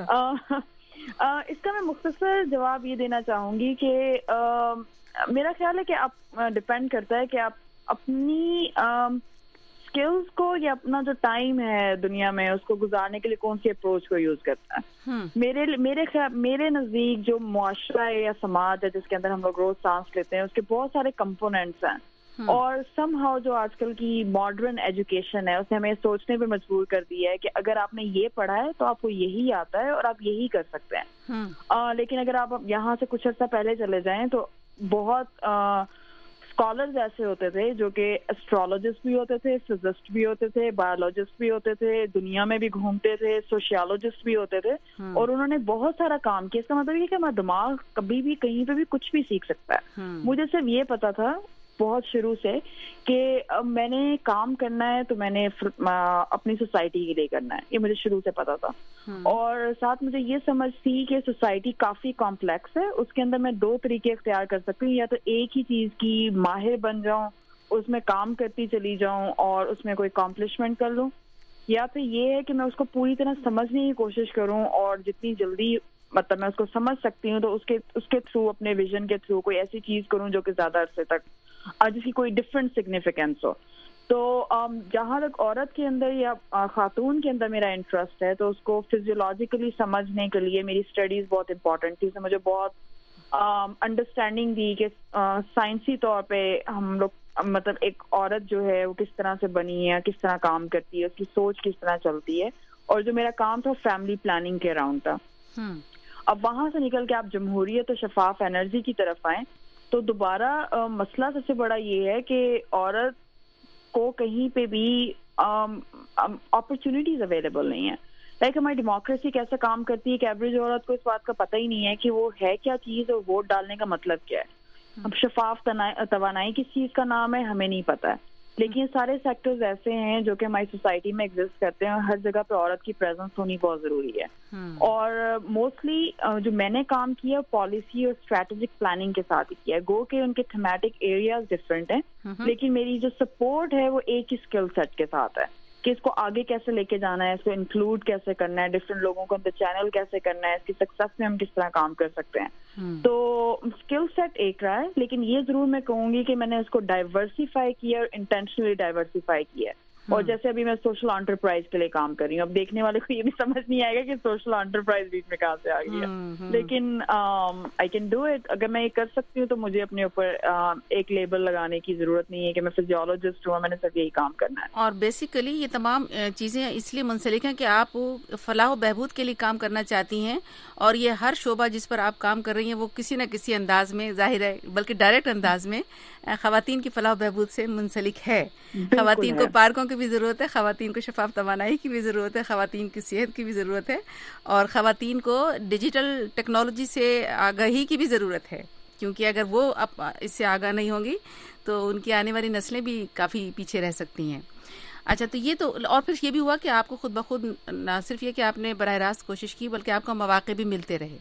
اس کا میں مختصر جواب یہ دینا چاہوں گی کہ میرا خیال ہے کہ آپ ڈپینڈ کرتا ہے کہ آپ اپنی اسکلز کو یا اپنا جو ٹائم ہے دنیا میں اس کو گزارنے کے لیے کون سی اپروچ کو یوز کرتا ہے۔ میرے میرے میرے نزدیک جو معاشرہ ہے یا سماج ہے جس کے اندر ہم لوگ روز سانس لیتے ہیں اس کے بہت سارے کمپوننٹس ہیں، اور سم ہاؤ جو آج کل کی ماڈرن ایجوکیشن ہے اس نے ہمیں سوچنے پہ مجبور کر دیا ہے کہ اگر آپ نے یہ پڑھا ہے تو آپ کو یہی آتا ہے اور آپ یہی کر سکتے ہیں، لیکن اگر آپ یہاں سے کچھ عرصہ پہلے چلے جائیں تو بہت اسکالرز ایسے ہوتے تھے جو کہ ایسٹرولوجسٹ بھی ہوتے تھے، فزسٹ بھی ہوتے تھے، بایولوجسٹ بھی ہوتے تھے، دنیا میں بھی گھومتے تھے، سوشیولوجسٹ بھی ہوتے تھے، اور انہوں نے بہت سارا کام کیا۔ اس کا مطلب یہ کہ ہمارا دماغ کبھی بھی کہیں پہ بھی کچھ بھی سیکھ سکتا ہے۔ مجھے صرف یہ پتا تھا بہت شروع سے کہ میں نے کام کرنا ہے تو میں نے اپنی سوسائٹی کے لیے کرنا ہے، یہ مجھے شروع سے پتا تھا، اور ساتھ مجھے یہ سمجھ تھی کہ سوسائٹی کافی کمپلیکس ہے، اس کے اندر میں دو طریقے اختیار کر سکتی ہوں، یا تو ایک ہی چیز کی ماہر بن جاؤں، اس میں کام کرتی چلی جاؤں اور اس میں کوئی اکمپلشمنٹ کر لوں، یا پھر یہ ہے کہ میں اس کو پوری طرح سمجھنے کی کوشش کروں اور جتنی جلدی مطلب میں اس کو سمجھ سکتی ہوں تو اس کے اس کے تھرو اپنے ویژن کے تھرو کوئی ایسی چیز کروں جو کہ زیادہ عرصے تک جس کی کوئی ڈفرینٹ سگنیفیکینس ہو۔ تو جہاں تک عورت کے اندر یا خاتون کے اندر میرا انٹرسٹ ہے تو اس کو فزیولوجیکلی سمجھنے کے لیے میری اسٹڈیز بہت امپورٹنٹ تھی، مجھے بہت انڈرسٹینڈنگ دی کہ سائنسی طور پہ ہم لوگ مطلب ایک عورت جو ہے وہ کس طرح سے بنی ہے، کس طرح کام کرتی ہے، اس کی سوچ کس طرح چلتی ہے، اور جو میرا کام تھا فیملی پلاننگ کے اراؤنڈ تھا۔ اب وہاں سے نکل کے آپ جمہوریت اور شفاف انرجی کی طرف آئیں تو دوبارہ مسئلہ سب سے بڑا یہ ہے کہ عورت کو کہیں پہ بھی اپرچونیٹیز اویلیبل نہیں ہیں۔ لائک ہماری ڈیموکریسی کیسے کام کرتی ہے کہ ایوریج عورت کو اس بات کا پتہ ہی نہیں ہے کہ وہ ہے کیا چیز اور ووٹ ڈالنے کا مطلب کیا ہے۔ اب شفاف توانائی کس چیز کا نام ہے ہمیں نہیں پتہ ہے، لیکن یہ سارے سیکٹرز ایسے ہیں جو کہ ہماری سوسائٹی میں ایگزسٹ کرتے ہیں، اور ہر جگہ پہ عورت کی پریزنس ہونی بہت ضروری ہے۔ اور موسٹلی جو میں نے کام کیا پالیسی اور اسٹریٹجک پلاننگ کے ساتھ ہی کیا ہے، گو کہ ان کے تھیمیٹک ایریاز ڈفرینٹ ہیں، لیکن میری جو سپورٹ ہے وہ ایک ہی اسکل سیٹ کے ساتھ ہے کہ اس کو آگے کیسے لے کے جانا ہے، اس کو انکلوڈ کیسے کرنا ہے، ڈفرینٹ لوگوں کو اندر چینل کیسے کرنا ہے، اس کی سکسیس میں ہم کس طرح کام کر سکتے ہیں۔ تو اسکل سیٹ ایک رہا ہے، لیکن یہ ضرور میں کہوں گی کہ میں نے اس کو ڈائیورسیفائی کیا اور انٹینشنلی ڈائیورسیفائی کیا ہے۔ اور جیسے ابھی میں سوشل انٹرپرائز کے لیے کام کر رہی ہوں. اب دیکھنے والے کو یہ بھی سمجھ نہیں آئے گا کہ سوشل انٹرپرائز بیچ میں کہاں سے آ گئی ہے, لیکن آئی کین ڈو اٹ. اگر میں یہ کر سکتی ہوں تو مجھے اپنے اوپر ایک لیبل لگانے کی ضرورت نہیں ہے کہ میں فزیولوجسٹ ہوں, میں نے صرف یہی کام کرنا ہے. اور بیسیکلی یہ تمام چیزیں اس لیے منسلک ہیں کہ آپ فلاح و بہبود کے لیے کام کرنا چاہتی ہیں, اور یہ ہر شعبہ جس پر آپ کام کر رہی ہیں وہ کسی نہ کسی انداز میں, ظاہر ہے بلکہ ڈائریکٹ انداز میں, خواتین کی فلاح و بہبود سے منسلک ہے. خواتین کو پارکوں کی بھی ضرورت ہے, خواتین کو شفاف توانائی کی بھی ضرورت ہے, خواتین کی صحت کی بھی ضرورت ہے, اور خواتین کو ڈیجیٹل ٹیکنالوجی سے آگاہی کی بھی ضرورت ہے, کیونکہ اگر وہ اب اس سے آگاہ نہیں ہوں گی تو ان کی آنے والی نسلیں بھی کافی پیچھے رہ سکتی ہیں. اچھا, تو یہ تو, اور پھر یہ بھی ہوا کہ آپ کو خود بخود نہ صرف یہ کہ آپ نے براہ راست کوشش کی بلکہ آپ کو مواقع بھی ملتے رہے.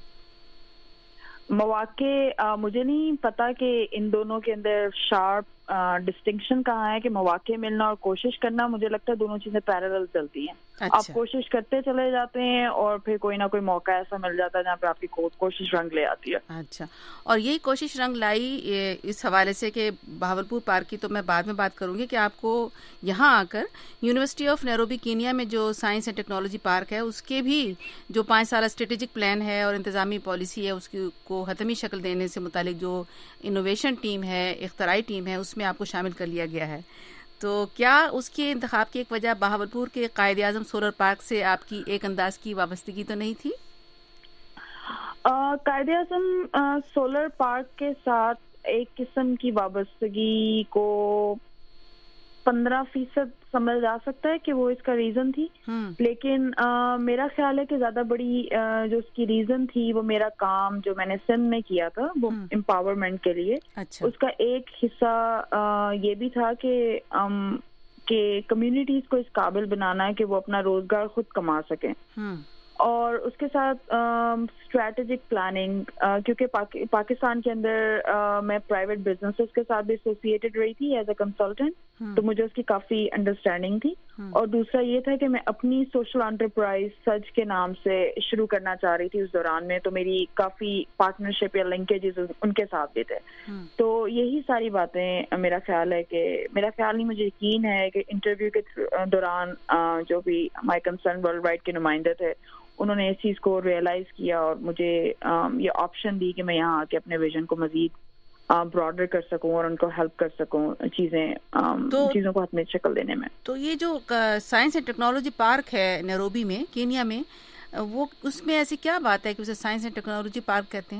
مواقع مجھے نہیں پتا کہ ان دونوں کے اندر شارپ ڈسٹنکشن کہاں ہے کہ مواقع ملنا اور کوشش کرنا. مجھے لگتا ہے دونوں چیزیں پیرالل چلتی ہیں. آپ کوشش کرتے چلے جاتے ہیں اور پھر کوئی نہ کوئی موقع ایسا مل جاتا ہے جہاں پہ آپ کی کوشش رنگ لے آتی ہے. اچھا, اور یہی کوشش رنگ لائی اس حوالے سے کہ بہاولپور پارک کی تو میں بعد میں بات کروں گی کہ آپ کو یہاں آ کر یونیورسٹی آف نیروبی کینیا میں جو سائنس اینڈ ٹیکنالوجی پارک ہے اس کے بھی جو پانچ سالہ اسٹریٹجک پلان ہے اور انتظامی پالیسی ہے اس کی کو حتمی شکل دینے سے متعلق جو انوویشن ٹیم ہے, اختراعی ٹیم ہے, اس میں آپ کو شامل کر لیا گیا ہے. تو کیا اس کے انتخاب کی ایک وجہ بہاولپور کے قائد اعظم سولر پارک سے آپ کی ایک انداز کی وابستگی تو نہیں تھی؟ قائد اعظم سولر پارک کے ساتھ ایک قسم کی وابستگی کو پندرہ فیصد سمجھ جا سکتا ہے کہ وہ اس کا ریزن تھی, لیکن میرا خیال ہے کہ زیادہ بڑی جو اس کی ریزن تھی وہ میرا کام جو میں نے سندھ میں کیا تھا وہ امپاورمنٹ کے لیے. اس کا ایک حصہ یہ بھی تھا کہ کہ کمیونٹیز کو اس قابل بنانا ہے کہ وہ اپنا روزگار خود کما سکیں, اور اس کے ساتھ اسٹریٹجک پلاننگ, کیونکہ پاکستان کے اندر میں پرائیویٹ بزنسز کے ساتھ بھی ایسوسیٹڈ رہی تھی ایز اے کنسلٹنٹ, تو مجھے اس کی کافی انڈرسٹینڈنگ تھی. اور دوسرا یہ تھا کہ میں اپنی سوشل انٹرپرائز سج کے نام سے شروع کرنا چاہ رہی تھی اس دوران میں, تو میری کافی پارٹنرشپ یا لنکیجز ان کے ساتھ بھی تھے. تو یہی ساری باتیں میرا خیال ہے کہ میرا خیال نہیں مجھے یقین ہے کہ انٹرویو کے دوران جو بھی مائی کنسرن ورلڈ وائڈ کے نمائندے تھے انہوں نے اس چیز کو ریئلائز کیا اور مجھے یہ آپشن دی کہ میں یہاں آ کے اپنے ویژن کو مزید براڈر کر سکوں اور ان کو ہیلپ کر سکوں چیزیں چیزوں کو حتمی شکل دینے میں. تو یہ جو سائنس اینڈ ٹیکنالوجی پارک ہے نیروبی میں, کینیا میں, وہ اس میں ایسی کیا بات ہے کہ اسے سائنس اینڈ ٹیکنالوجی پارک کہتے ہیں؟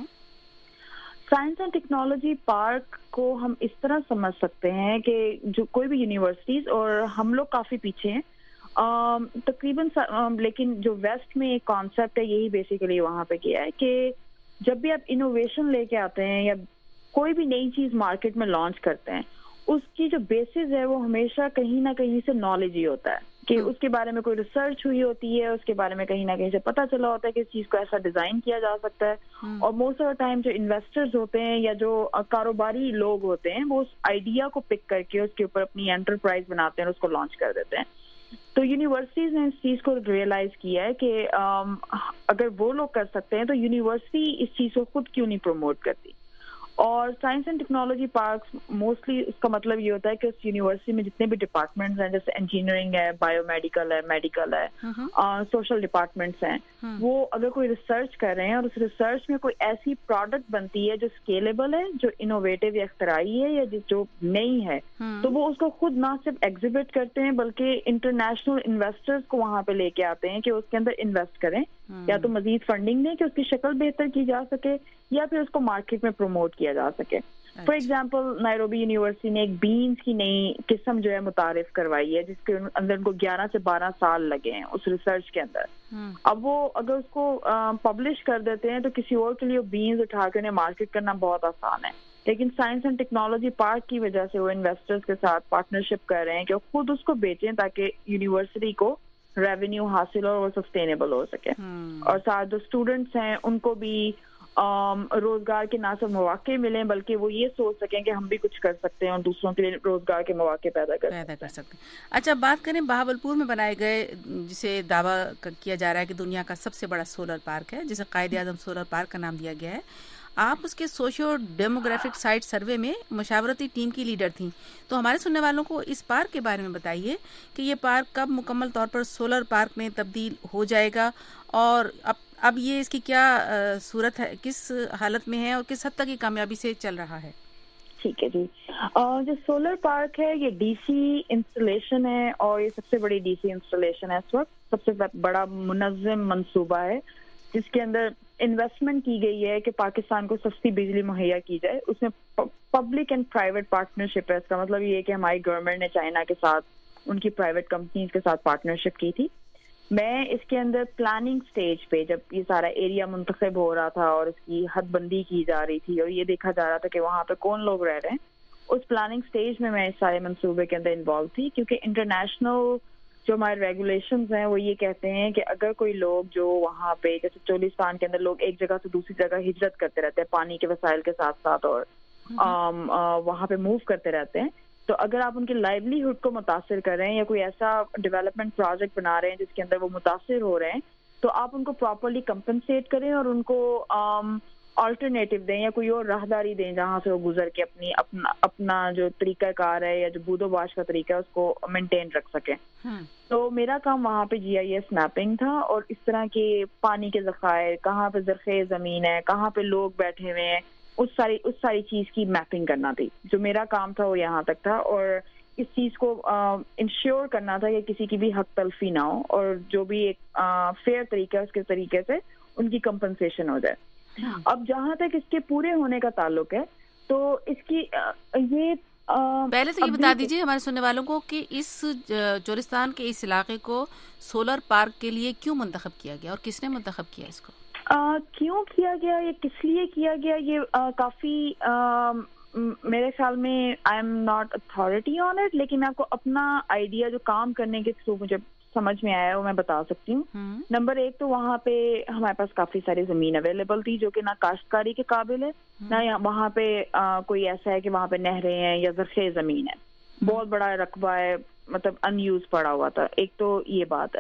سائنس اینڈ ٹیکنالوجی پارک کو ہم اس طرح سمجھ سکتے ہیں کہ جو کوئی بھی یونیورسٹیز, اور ہم لوگ کافی پیچھے ہیں تقریباً, لیکن جو ویسٹ میں ایک کانسیپٹ ہے یہی بیسیکلی وہاں پہ کیا ہے کہ جب بھی آپ انوویشن لے کے آتے ہیں یا کوئی بھی نئی چیز مارکیٹ میں لانچ کرتے ہیں, اس کی جو بیسز ہے وہ ہمیشہ کہیں نہ کہیں سے نالج ہی ہوتا ہے کہ اس کے بارے میں کوئی ریسرچ ہوئی ہوتی ہے, اس کے بارے میں کہیں نہ کہیں سے پتہ چلا ہوتا ہے کہ اس چیز کو ایسا ڈیزائن کیا جا سکتا ہے. اور موسٹ آف دا ٹائم جو انویسٹرز ہوتے ہیں یا جو کاروباری لوگ ہوتے ہیں وہ اس آئیڈیا کو پک کر کے اس کے اوپر اپنی انٹرپرائز بناتے ہیں اور اس کو لانچ کر دیتے ہیں. تو یونیورسٹیز نے اس چیز کو ریئلائز کیا ہے کہ اگر وہ لوگ کر سکتے ہیں تو یونیورسٹی اس چیز کو خود کیوں نہیں پروموٹ کرتی. اور science and technology parks mostly اس کا مطلب یہ ہوتا ہے کہ اس یونیورسٹی میں جتنے بھی ڈپارٹمنٹس ہیں جیسے انجینئرنگ ہے, بایو میڈیکل ہے, میڈیکل ہے, سوشل ڈپارٹمنٹس ہیں, وہ اگر کوئی ریسرچ کر رہے ہیں اور اس ریسرچ میں کوئی ایسی پروڈکٹ بنتی ہے جو اسکیلیبل ہے, جو انوویٹو یا اختراعی ہے یا جو نئی ہے, تو وہ اس کو خود نہ صرف ایگزیبٹ کرتے ہیں بلکہ انٹرنیشنل انویسٹرز کو وہاں پہ لے کے آتے ہیں کہ اس کے اندر انویسٹ کریں, یا تو مزید فنڈنگ دیں کہ اس کی شکل بہتر کی جا سکے یا پھر اس کو مارکیٹ میں پروموٹ کیا جا سکے. فار ایگزامپل نیروبی یونیورسٹی نے ایک بینز کی نئی قسم جو ہے متعارف کروائی ہے جس کے اندر ان کو گیارہ سے بارہ سال لگے ہیں اس ریسرچ کے اندر. اب وہ اگر اس کو پبلش کر دیتے ہیں تو کسی اور کے لیے بینز اٹھا کے انہیں مارکیٹ کرنا بہت آسان ہے, لیکن سائنس اینڈ ٹیکنالوجی پارک کی وجہ سے وہ انویسٹرز کے ساتھ پارٹنرشپ کر رہے ہیں کہ وہ خود اس کو بیچیں تاکہ یونیورسٹی کو ریونیو حاصل ہو اور سسٹینیبل ہو سکے, اور ساتھ جو اسٹوڈنٹس ہیں ان کو بھی روزگار کے نہ صرف مواقع ملیں بلکہ وہ یہ سوچ سکیں کہ ہم بھی کچھ کر سکتے ہیں اور دوسروں کے لیے روزگار کے مواقع پیدا کر پیدا کر سکتے ہیں. اچھا, بات کریں بہاولپور میں بنائے گئے جسے دعویٰ کیا جا رہا ہے کہ دنیا کا سب سے بڑا سولر پارک ہے, جسے قائد اعظم سولر پارک کا نام دیا گیا ہے. آپ اس کے سوشیو ڈیموگرافک سائٹ سروے میں مشاورتی ٹیم کی لیڈر تھیں، تو ہمارے سننے والوں کو اس پارک کے بارے میں بتائیے کہ یہ پارک کب مکمل طور پر سولر پارک میں تبدیل ہو جائے گا، اور اب اب یہ اس کی کیا صورت ہے، کس حالت میں ہے اور کس حد تک یہ کامیابی سے چل رہا ہے؟ ٹھیک ہے جی، جو سولر پارک ہے یہ ڈی سی انسٹالیشن ہے، اور یہ سب سے بڑی ڈی سی انسٹالیشن ہے اس وقت، سب سے بڑا منظم منصوبہ ہے جس کے اندر انویسٹمنٹ کی گئی ہے کہ پاکستان کو سستی بجلی مہیا کی جائے. اس میں پبلک اینڈ پرائیویٹ پارٹنرشپ ہے. اس کا مطلب یہ ہے کہ ہماری گورنمنٹ نے چائنا کے ساتھ ان کی پرائیویٹ کمپنیز کے ساتھ پارٹنرشپ کی تھی. میں اس کے اندر پلاننگ سٹیج پہ جب یہ سارا ایریا منتخب ہو رہا تھا اور اس کی حد بندی کی جا رہی تھی اور یہ دیکھا جا رہا تھا کہ وہاں پہ کون لوگ رہ رہے ہیں، اس پلاننگ سٹیج میں میں اس سارے منصوبے کے اندر انوالو تھی، کیونکہ انٹرنیشنل جو ہمارے ریگولیشنز ہیں وہ یہ کہتے ہیں کہ اگر کوئی لوگ جو وہاں پہ جیسے چولستان کے اندر لوگ ایک جگہ سے دوسری جگہ ہجرت کرتے رہتے ہیں پانی کے وسائل کے ساتھ ساتھ اور وہاں پہ موو کرتے رہتے ہیں، تو اگر آپ ان کی لائیولیہڈ کو متاثر کر رہے ہیں یا کوئی ایسا ڈیولپمنٹ پروجیکٹ بنا رہے ہیں جس کے اندر وہ متاثر ہو رہے ہیں، تو آپ ان کو پراپرلی کمپنسیٹ کریں اور ان کو آلٹرنیٹو دیں یا کوئی اور راہداری دیں جہاں سے وہ گزر کے اپنی اپنا اپنا جو طریقہ کار ہے یا جو بود و باش کا طریقہ ہے اس کو مینٹین رکھ سکیں. تو میرا کام وہاں پہ جی آئی ایس میپنگ تھا اور اس طرح کے پانی کے ذخائر، کہاں پہ زرخیز زمین ہے، کہاں پہ لوگ بیٹھے ہوئے ہیں، اس ساری اس ساری چیز کی میپنگ کرنا تھی. جو میرا کام تھا وہ یہاں تک تھا، اور اس چیز کو انشور کرنا تھا کہ کسی کی بھی حق تلفی نہ ہو اور جو بھی ایک فیئر طریقہ اس کے طریقے سے ان کی کمپنسیشن ہو جائے. اب جہاں تک اس کے پورے ہونے کا تعلق ہے تو اس کی یہ پہلے تو یہ بتا دیجیے ہمارے سننے والوں کو کہ اس چولستان کے اس علاقے کو سولر پارک کے لیے کیوں منتخب کیا گیا اور کس نے منتخب کیا اس کو؟ آ, کیوں کیا گیا، یہ کس لیے کیا گیا، یہ آ, کافی آ, میرے خیال میں I am not authority on it, لیکن میں آپ کو اپنا آئیڈیا جو کام کرنے کے تھرو مجھے سمجھ میں آیا ہے وہ میں بتا سکتی ہوں. نمبر ایک تو وہاں پہ ہمارے پاس کافی ساری زمین اویلیبل تھی جو کہ نہ کاشتکاری کے قابل ہے، نہ وہاں پہ آ, کوئی ایسا ہے کہ وہاں پہ نہریں ہیں یا زرخیز زمین ہے. بہت بڑا رقبہ ہے، مطلب ان یوز پڑا ہوا تھا. ایک تو یہ بات ہے.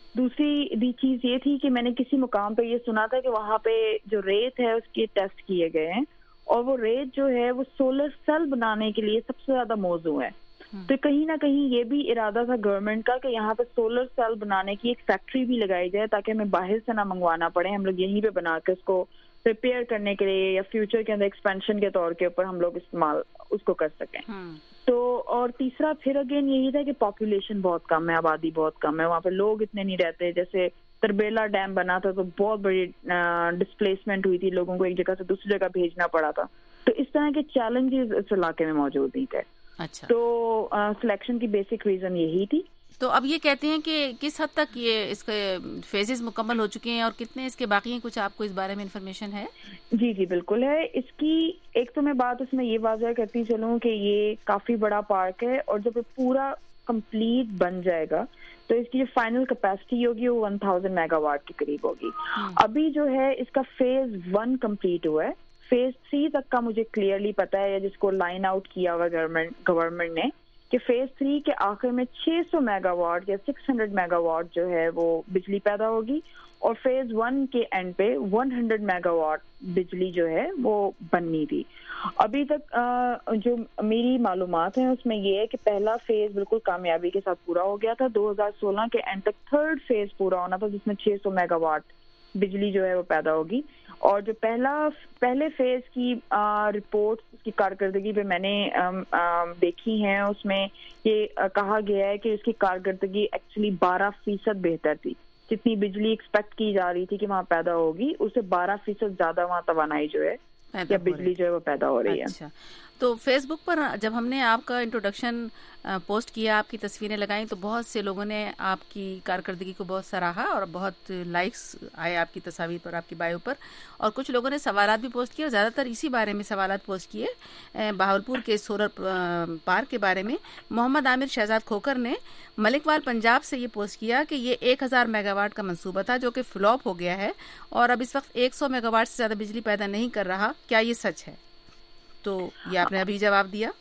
دوسری چیز یہ تھی کہ میں نے کسی مقام پہ یہ سنا تھا کہ وہاں پہ جو ریت ہے اس کے ٹیسٹ کیے گئے ہیں اور وہ ریت جو ہے وہ سولر سیل بنانے کے لیے سب سے زیادہ موزوں ہے. تو کہیں نہ کہیں یہ بھی ارادہ تھا گورنمنٹ کا کہ یہاں پہ سولر سیل بنانے کی ایک فیکٹری بھی لگائی جائے تاکہ ہمیں باہر سے نہ منگوانا پڑے، ہم لوگ یہیں پہ بنا کے اس کو پریپیئر کرنے کے لیے یا فیوچر کے اندر ایکسپینشن کے طور کے اوپر ہم لوگ استعمال اس کو کر سکیں. تو اور تیسرا پھر اگین یہی تھا کہ پاپولیشن بہت کم ہے، آبادی بہت کم ہے، وہاں پہ لوگ اتنے نہیں رہتے. جیسے تربیلا ڈیم بنا تھا تو بہت بڑی ڈسپلیسمنٹ ہوئی تھی، لوگوں کو ایک جگہ سے دوسری جگہ بھیجنا پڑا تھا. تو اس طرح کے چیلنجز اس علاقے میں موجود نہیں تھے. اچھا، تو سلیکشن کی بیسک ریزن یہی تھی. تو اب یہ کہتے ہیں کہ کس حد تک یہ اس کے فیزز مکمل ہو چکے ہیں اور کتنے اس کے باقی ہیں؟ کچھ آپ کو اس بارے میں انفارمیشن ہے؟ جی جی بالکل ہے. اس کی ایک تو میں بات اس میں یہ واضح کرتی چلوں کہ یہ کافی بڑا پارک ہے اور جب یہ پورا کمپلیٹ بن جائے گا تو اس کی جو فائنل کیپیسٹی ہوگی وہ ون تھاؤزینڈ میگا واٹ کے قریب ہوگی. ابھی جو ہے اس کا فیز ون کمپلیٹ ہوا ہے. فیز تھری تک کا مجھے کلیئرلی پتا ہے جس کو لائن آؤٹ کیا ہوا گورنمنٹ گورنمنٹ نے کہ فیز تھری کے آخر میں چھ سو میگا واٹ یا سکس ہنڈریڈ میگا واٹ جو ہے وہ بجلی پیدا ہوگی اور فیز ون کے اینڈ پہ ون ہنڈریڈ میگا واٹ بجلی جو ہے وہ بننی تھی. ابھی تک جو میری معلومات ہیں اس میں یہ ہے کہ پہلا فیز بالکل کامیابی کے ساتھ پورا ہو گیا تھا. دو ہزار سولہ کے اینڈ تک تھرڈ فیز پورا ہونا تھا جس میں چھ سو میگا واٹ بجلی جو ہے وہ پیدا ہوگی. اور جو پہلا پہلے فیز کی رپورٹ اس کی کارکردگی پہ میں نے دیکھی ہیں، اس میں یہ کہا گیا ہے کہ اس کی کارکردگی ایکچولی بارہ فیصد بہتر تھی. جتنی بجلی ایکسپیکٹ کی جا رہی تھی کہ وہاں پیدا ہوگی اس سے بارہ فیصد زیادہ وہاں توانائی جو ہے یا بجلی جو ہے وہ پیدا ہو رہی ہے. اچھا، تو فیس بک پر جب ہم نے آپ کا انٹروڈکشن پوسٹ کیا، آپ کی تصویریں لگائیں تو بہت سے لوگوں نے آپ کی کارکردگی کو بہت سراہا اور بہت لائکس آئے آپ کی تصاویر پر، آپ کی بایو پر، اور کچھ لوگوں نے سوالات بھی پوسٹ کیے اور زیادہ تر اسی بارے میں سوالات پوسٹ کیے بہاولپور کے سولر پارک کے بارے میں. محمد عامر شہزاد کھوکر نے ملک وال پنجاب سے یہ پوسٹ کیا کہ یہ ایک ہزار میگا واٹ کا منصوبہ تھا جو کہ فلاپ ہو گیا ہے اور اب اس وقت ایک سو میگا واٹ سے زیادہ بجلی پیدا نہیں کر رہا. کیا یہ سچ ہے؟ تو یہ آپ نے ابھی جواب دیا.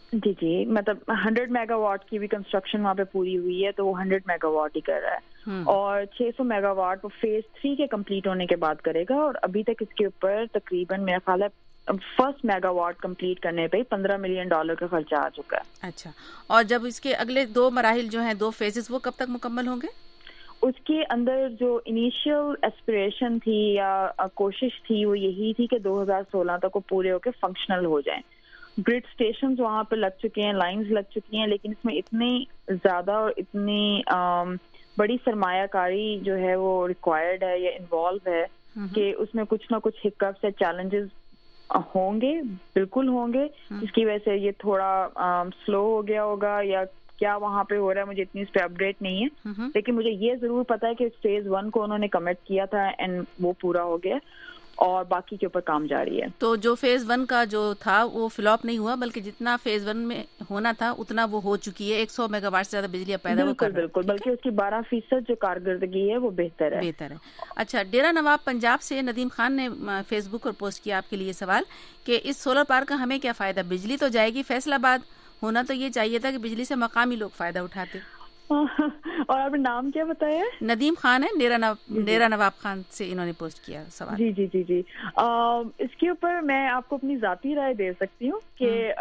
جی جی مطلب ہنڈریڈ میگا واٹ کی بھی کنسٹرکشن وہاں پہ پوری ہوئی ہے، تو وہ ہنڈریڈ میگا واٹ ہی کر رہا ہے، اور چھ سو میگا واٹ وہ فیز تھری کے کمپلیٹ ہونے کے بعد کرے گا، اور ابھی تک اس کے اوپر تقریباً میرا خیال ہے فرسٹ میگا واٹ کمپلیٹ کرنے پہ پندرہ ملین ڈالر کا خرچہ آ چکا ہے۔ اچھا، اور جب اس کے اگلے دو مراحل جو ہیں، دو فیزز، وہ کب تک مکمل ہوں گے؟ اس کے اندر جو انیشیل ایسپریشن تھی یا کوشش تھی وہ یہی تھی کہ دو ہزار سولہ تک وہ پورے ہو کے فنکشنل ہو جائیں۔ گرڈ اسٹیشنز وہاں پہ لگ چکے ہیں، لائنز لگ چکی ہیں، لیکن اس میں اتنی زیادہ اور اتنی بڑی سرمایہ کاری جو ہے وہ ریکوائرڈ ہے یا انوالو ہے کہ اس میں کچھ نہ کچھ ہکپس یا چیلنجز ہوں گے، بالکل ہوں گے، جس کی وجہ سے یہ تھوڑا سلو ہو گیا ہوگا، یا کیا وہاں پہ ہو رہا ہے مجھے اتنی اس پہ اپڈیٹ نہیں ہے، لیکن مجھے یہ ضرور پتا ہے کہ فیز ون کو انہوں نے کمٹ کیا تھا اینڈ وہ پورا ہو گیا، اور باقی کے اوپر کام جاری ہے۔ تو جو فیز ون کا جو تھا وہ فلاپ نہیں ہوا، بلکہ جتنا فیز ون میں ہونا تھا اتنا وہ ہو چکی ہے، ایک سو میگا واٹ سے زیادہ بجلی پیدا ہو کر، بالکل بلکہ اس کی بارہ فیصد جو کارکردگی ہے وہ بہتر ہے بہتر ہے اچھا، ڈیرہ نواب پنجاب سے ندیم خان نے فیس بک پر پوسٹ کیا آپ کے لیے سوال کہ اس سولر پارک کا ہمیں کیا فائدہ؟ بجلی تو جائے گی فیصل آباد، ہونا تو یہ چاہیے تھا کہ بجلی سے مقامی لوگ فائدہ اٹھاتے۔ اور آپ نے نام کیا بتایا؟ ندیم خان ہے، ڈیرہ نواب خان سے انہوں نے پوسٹ کیا سوال۔ جی جی جی جی اس کے اوپر میں آپ کو اپنی ذاتی رائے دے سکتی ہوں کہ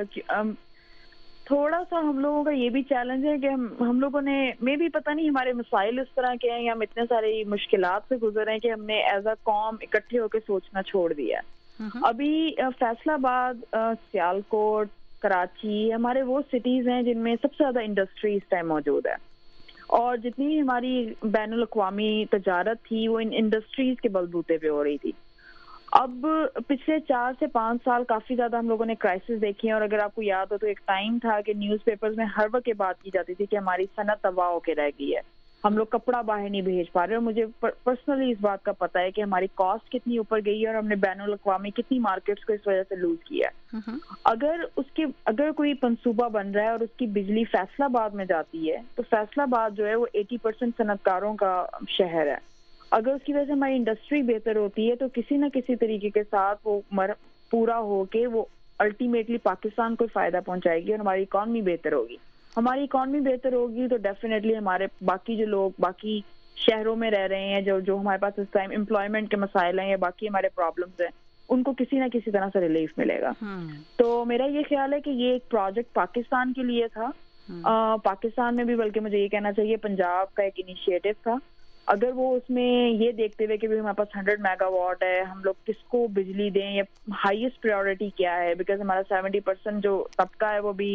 تھوڑا سا ہم لوگوں کا یہ بھی چیلنج ہے کہ ہم لوگوں نے میں بھی پتہ نہیں ہمارے مسائل اس طرح کے ہیں یا ہم اتنے ساری مشکلات سے گزرے ہیں کہ ہم نے ایز اے قوم اکٹھے ہو کے سوچنا چھوڑ دیا ہے۔ ابھی فیصل آباد، سیالکوٹ، کراچی ہمارے وہ سٹیز ہیں جن میں سب سے زیادہ انڈسٹری اس ٹائم موجود ہے، اور جتنی ہماری بین الاقوامی تجارت تھی وہ ان انڈسٹریز کے بلبوتے پہ ہو رہی تھی۔ اب پچھلے چار سے پانچ سال کافی زیادہ ہم لوگوں نے کرائسس دیکھی ہیں، اور اگر آپ کو یاد ہو تو ایک ٹائم تھا کہ نیوز پیپرز میں ہر وقت یہ بات کی جاتی تھی کہ ہماری صنعت تباہ ہو کے رہ گئی ہے، ہم لوگ کپڑا باہر نہیں بھیج پا رہے، اور مجھے پرسنلی اس بات کا پتہ ہے کہ ہماری کاسٹ کتنی اوپر گئی ہے اور ہم نے بین الاقوامی کتنی مارکیٹس کو اس وجہ سے لوز کیا ہے۔ اگر اس کے اگر کوئی منصوبہ بن رہا ہے اور اس کی بجلی فیصل آباد میں جاتی ہے تو فیصل آباد جو ہے وہ ایٹی پرسینٹ صنعت کاروں کا شہر ہے، اگر اس کی وجہ سے ہماری انڈسٹری بہتر ہوتی ہے تو کسی نہ کسی طریقے کے ساتھ وہ مر پورا ہو کے وہ الٹیمیٹلی پاکستان کو فائدہ پہنچائے گی اور ہماری اکانومی بہتر ہوگی۔ ہماری اکانومی بہتر ہوگی تو ڈیفینیٹلی ہمارے باقی جو لوگ باقی شہروں میں رہ رہے ہیں، جو جو ہمارے پاس اس ٹائم امپلائمنٹ کے مسائل ہیں یا باقی ہمارے پرابلمس ہیں، ان کو کسی نہ کسی طرح سے ریلیف ملے گا۔ تو میرا یہ خیال ہے کہ یہ ایک پروجیکٹ پاکستان کے لیے تھا، پاکستان میں بھی، بلکہ مجھے یہ کہنا چاہیے پنجاب کا ایک انیشیٹو تھا۔ اگر وہ اس میں یہ دیکھتے ہوئے کہ ہمارے پاس ہنڈریڈ میگا واٹ ہے، ہم لوگ کس کو بجلی دیں یا ہائیسٹ پریورٹی کیا ہے، بیکاز ہمارا سیونٹی پرسینٹ جو طبقہ ہے وہ بھی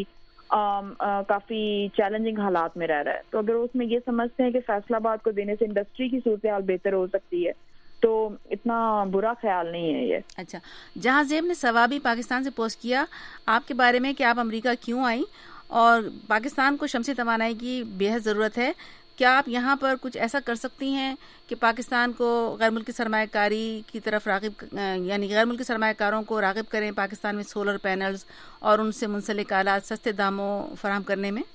کافی چیلنجنگ حالات میں رہ رہا ہے، تو اگر اس میں یہ سمجھتے ہیں کہ فیصل آباد کو دینے سے انڈسٹری کی صورتحال بہتر ہو سکتی ہے تو اتنا برا خیال نہیں ہے یہ۔ اچھا، جہاں زیب نے ثوابی پاکستان سے پوسٹ کیا آپ کے بارے میں کہ آپ امریکہ کیوں آئیں اور پاکستان کو شمسی توانائی کی بے حد ضرورت ہے، کیا آپ یہاں پر کچھ ایسا کر سکتی ہیں کہ پاکستان کو غیر ملکی سرمایہ کاری کی طرف راغب، یعنی غیر ملکی سرمایہ کاروں کو راغب کریں پاکستان میں سولر پینلز اور ان سے منسلک آلات سستے داموں فراہم کرنے میں؟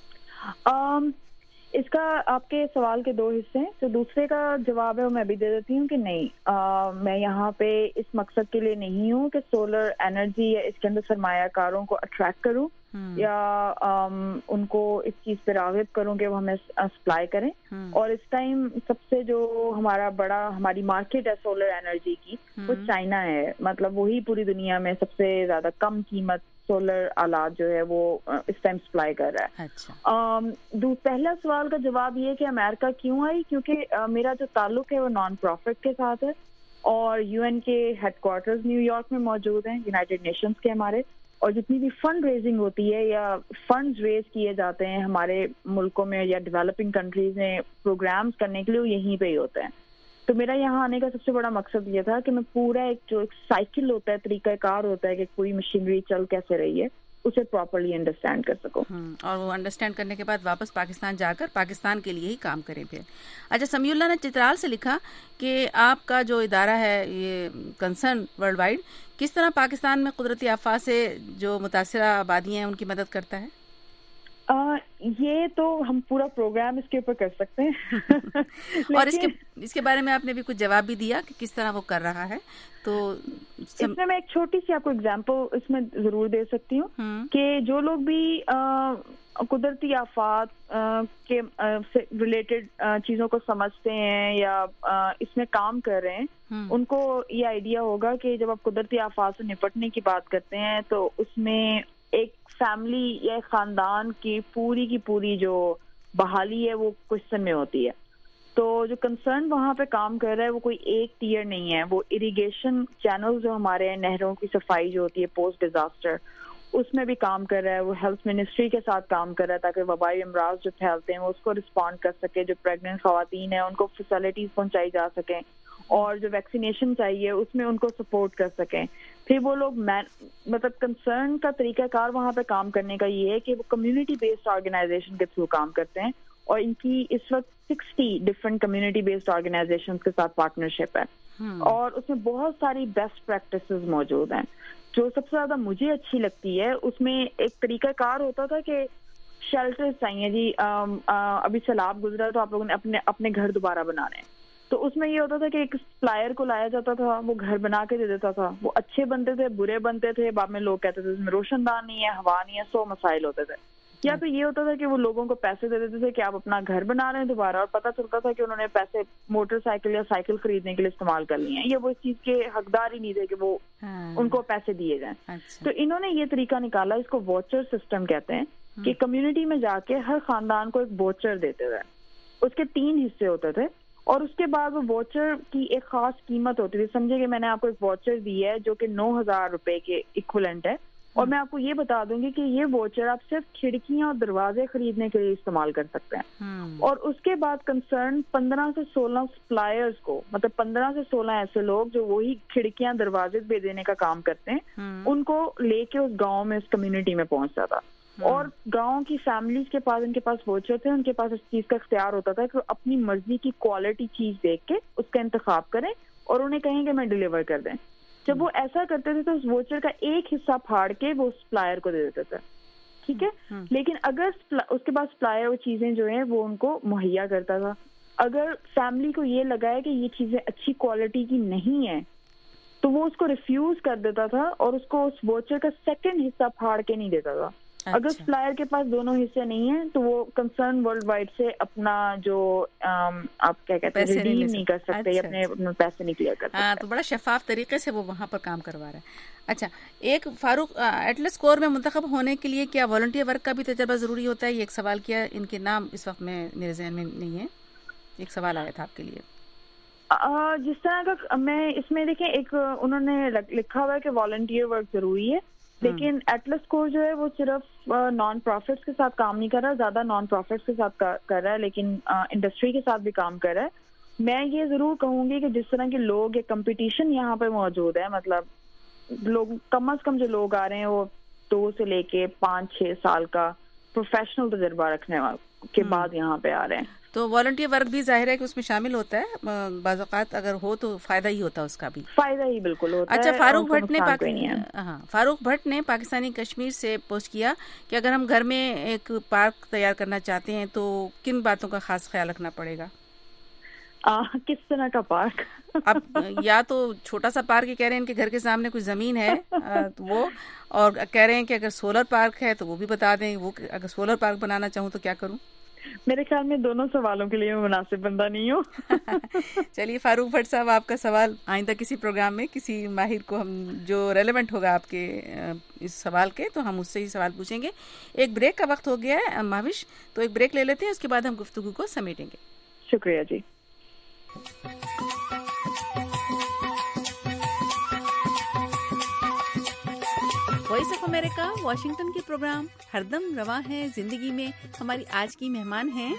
um, اس کا آپ کے سوال کے دو حصے ہیں، تو دوسرے کا جواب ہے وہ میں بھی دے دیتی ہوں کہ نہیں، آ, میں یہاں پہ اس مقصد کے لیے نہیں ہوں کہ سولر انرجی یا اس کے اندر سرمایہ کاروں کو اٹریکٹ کروں یا آم, ان کو اس چیز پہ راغب کروں کہ وہ ہمیں سپلائی کریں، اور اس ٹائم سب سے جو ہمارا بڑا ہماری مارکیٹ ہے سولر انرجی کی وہ چائنا ہے، مطلب وہی پوری دنیا میں سب سے زیادہ کم قیمت سولر آلات جو ہے وہ اس ٹائم سپلائی کر رہا ہے۔ پہلا سوال کا جواب یہ کہ امریکہ کیوں آئی، کیونکہ میرا جو تعلق ہے وہ نان پروفٹ کے ساتھ ہے، اور یو این کے ہیڈ کوارٹرز نیو یارک میں موجود ہیں، یونائٹڈ نیشنز کے ہمارے، اور جتنی بھی فنڈ ریزنگ ہوتی ہے یا فنڈز ریز کیے جاتے ہیں ہمارے ملکوں میں یا ڈیولپنگ کنٹریز میں پروگرامز کرنے کے لیے وہ یہیں پہ ہی ہوتے ہیں۔ تو میرا یہاں آنے کا سب سے بڑا مقصد یہ تھا کہ میں پورا ایک جو ایک سائیکل ہوتا ہے، طریقہ کار ہوتا ہے کہ کوئی مشینری چل کیسے رہی ہے، اسے پراپرلی انڈرسٹینڈ کر سکوں، اور وہ انڈرسٹینڈ کرنے کے بعد واپس پاکستان جا کر پاکستان کے لیے ہی کام کریں پھر۔ اچھا، سمیع اللہ نے چترال سے لکھا کہ آپ کا جو ادارہ ہے یہ کنسرن ورلڈ وائڈ کس طرح پاکستان میں قدرتی آفات سے جو متاثرہ آبادیاں ہیں ان کی مدد کرتا ہے؟ یہ تو ہم پورا پروگرام اس کے اوپر کر سکتے ہیں اور اس کے اس کے بارے میں آپ نے بھی کچھ جواب بھی دیا کہ کس طرح وہ کر رہا ہے. تو اس میں میں ایک چھوٹی سی آپ کو اگزامپل اس میں ضرور دے سکتی ہوں کہ جو لوگ بھی قدرتی آفات کے سے ریلیٹڈ چیزوں کو سمجھتے ہیں یا اس میں کام کر رہے ہیں, ان کو یہ آئیڈیا ہوگا کہ جب آپ قدرتی آفات سے نپٹنے کی بات کرتے ہیں تو اس میں ایک فیملی یا خاندان کی پوری کی پوری جو بحالی ہے وہ کوشچن میں ہوتی ہے. تو جو کنسرن وہاں پہ کام کر رہا ہے وہ کوئی ایک ٹیئر نہیں ہے, وہ اریگیشن چینل جو ہمارے نہروں کی صفائی جو ہوتی ہے پوسٹ ڈیزاسٹر, اس میں بھی کام کر رہا ہے. وہ ہیلتھ منسٹری کے ساتھ کام کر رہا ہے تاکہ وبائی امراض جو پھیلتے ہیں وہ اس کو رسپونڈ کر سکے, جو پریگننٹ خواتین ہیں ان کو فیسلٹیز پہنچائی جا سکیں, اور جو ویکسینیشن چاہیے اس میں ان کو سپورٹ کر سکیں. پھر وہ لوگ مطلب کنسرن کا طریقہ کار وہاں پہ کام کرنے کا یہ ہے کہ وہ کمیونٹی بیسڈ آرگنائزیشن کے تھرو کام کرتے ہیں, اور ان کی اس وقت sixty different community based organisation کے ساتھ پارٹنرشپ ہے, اور اس میں بہت ساری بیسٹ پریکٹسز موجود ہیں. جو سب سے زیادہ مجھے اچھی لگتی ہے اس میں ایک طریقہ کار ہوتا تھا کہ شیلٹر چاہیے جی, ابھی سیلاب گزرا تو آپ لوگوں نے اپنے اپنے گھر دوبارہ بنانے ہیں, تو اس میں یہ ہوتا تھا کہ ایک سپلائر کو لایا جاتا تھا, وہ گھر بنا کے دے دیتا تھا. وہ اچھے بنتے تھے, برے بنتے تھے, بعد میں لوگ کہتے تھے اس میں روشن دان نہیں ہے, ہوا نہیں ہے, سو مسائل ہوتے تھے. یا پھر یہ ہوتا تھا کہ وہ لوگوں کو پیسے دے دیتے تھے کہ آپ اپنا گھر بنا رہے ہیں دوبارہ, اور پتہ چلتا تھا کہ انہوں نے پیسے موٹر سائیکل یا سائیکل خریدنے کے لیے استعمال کر لیے ہیں, یا وہ اس چیز کے حقدار ہی نہیں تھے کہ وہ ان کو پیسے دیے جائیں. تو انہوں نے یہ طریقہ نکالا, اس کو ووچر سسٹم کہتے ہیں, کہ کمیونٹی میں جا کے ہر خاندان کو ایک ووچر دیتے تھے. اس کے تین حصے ہوتے تھے, اور اس کے بعد وہ واچر کی ایک خاص قیمت ہوتی تھی. سمجھے کہ میں نے آپ کو ایک واچر دی ہے جو کہ نو ہزار روپے کے ایکویلنٹ ہے, اور میں آپ کو یہ بتا دوں گی کہ یہ واچر آپ صرف کھڑکیاں اور دروازے خریدنے کے لیے استعمال کر سکتے ہیں. اور اس کے بعد کنسرن پندرہ سے سولہ سپلائرز کو, مطلب پندرہ سے سولہ ایسے لوگ جو وہی کھڑکیاں دروازے دے دینے کا کام کرتے ہیں, ان کو لے کے اس گاؤں میں اس کمیونٹی میں پہنچتا تھا. اور گاؤں کی فیملیز کے پاس ان کے پاس ووچر تھے, ان کے پاس اس چیز کا اختیار ہوتا تھا کہ وہ اپنی مرضی کی کوالٹی چیز دیکھ کے اس کا انتخاب کریں اور انہیں کہیں کہ میں ڈیلیور کر دیں. جب وہ ایسا کرتے تھے تو اس ووچر کا ایک حصہ پھاڑ کے وہ سپلائر کو دے دیتے تھے, ٹھیک ہے. لیکن اگر اس کے بعد سپلائر وہ چیزیں جو ہیں وہ ان کو مہیا کرتا تھا. اگر فیملی کو یہ لگا ہے کہ یہ چیزیں اچھی کوالٹی کی نہیں ہیں تو وہ اس کو ریفیوز کر دیتا تھا, اور اس کو اس ووچر کا سیکنڈ حصہ پھاڑ کے نہیں دیتا تھا. اگر سپلائر کے پاس دونوں حصے نہیں ہیں تو وہ کنسرن ورلڈ وائڈ سے اپنا جو آپ کیا کہتے ہیں ریڈیم نہیں کر سکتے, یا اپنے پیسے نہیں کلیئر کر سکتے. ہاں, تو بڑا شفاف طریقے سے وہ وہاں پر کام کروا رہا ہے. اچھا, ایک فاروق, ایٹلس کور میں منتخب ہونے کے لیے کیا والنٹیئر ورک کا بھی تجربہ ضروری ہوتا ہے؟ یہ ایک سوال کیا, ان کے نام اس وقت میں میرے ذہن میں نہیں ہے, ایک سوال آیا تھا آپ کے لیے. جس طرح کا میں اس میں دیکھیں, ایک انہوں نے لکھا ہوا ہے کہ والنٹیئر ورک ضروری ہے, لیکن ایٹلس کور جو ہے وہ صرف نان پروفٹس کے ساتھ کام نہیں کر رہا, زیادہ نان پروفٹس کے ساتھ کر رہا ہے, لیکن انڈسٹری کے ساتھ بھی کام کر رہا ہے. میں یہ ضرور کہوں گی کہ جس طرح کے لوگ یہ کمپٹیشن یہاں پہ موجود ہے, مطلب لوگ کم از کم جو لوگ آ رہے ہیں وہ دو سے لے کے پانچ چھ سال کا پروفیشنل تجربہ رکھنے کے بعد یہاں پہ آ رہے ہیں. تو والنٹیئر ورک بھی ظاہر ہے کہ اس میں شامل ہوتا ہے, بعض اوقات اگر ہو تو فائدہ ہی ہوتا ہے اس کا بھی. فائدہ ہی بالکل ہوتا ہے. اچھا, فاروق بھٹ نے ہاں فاروق بھٹ نے پاکستانی کشمیر سے پوسٹ کیا کہ اگر ہم گھر میں ایک پارک تیار کرنا چاہتے ہیں تو کن باتوں کا خاص خیال رکھنا پڑے گا؟ کس طرح کا پارک؟ اب یا تو چھوٹا سا پارک, کہہ رہے ہیں ان کے گھر کے سامنے کچھ زمین ہے تو وہ, اور کہہ رہے ہیں کہ اگر سولر پارک ہے تو وہ بھی بتا دیں, وہ اگر سولر پارک بنانا چاہوں تو کیا کروں؟ میرے خیال میں دونوں سوالوں کے لیے میں مناسب بندہ نہیں ہوں. چلیے فاروق بھٹ صاحب, آپ کا سوال آئندہ کسی پروگرام میں کسی ماہر کو ہم جو ریلیونٹ ہوگا آپ کے اس سوال کے, تو ہم اس سے ہی سوال پوچھیں گے. ایک بریک کا وقت ہو گیا ہے ماوش, تو ایک بریک لے لیتے ہیں, اس کے بعد ہم گفتگو کو سمیٹیں گے. شکریہ جی. وائس آف امریکہ واشنگٹن کے پروگرام ہر دم رواں ہے زندگی میں ہماری آج کی مہمان ہیں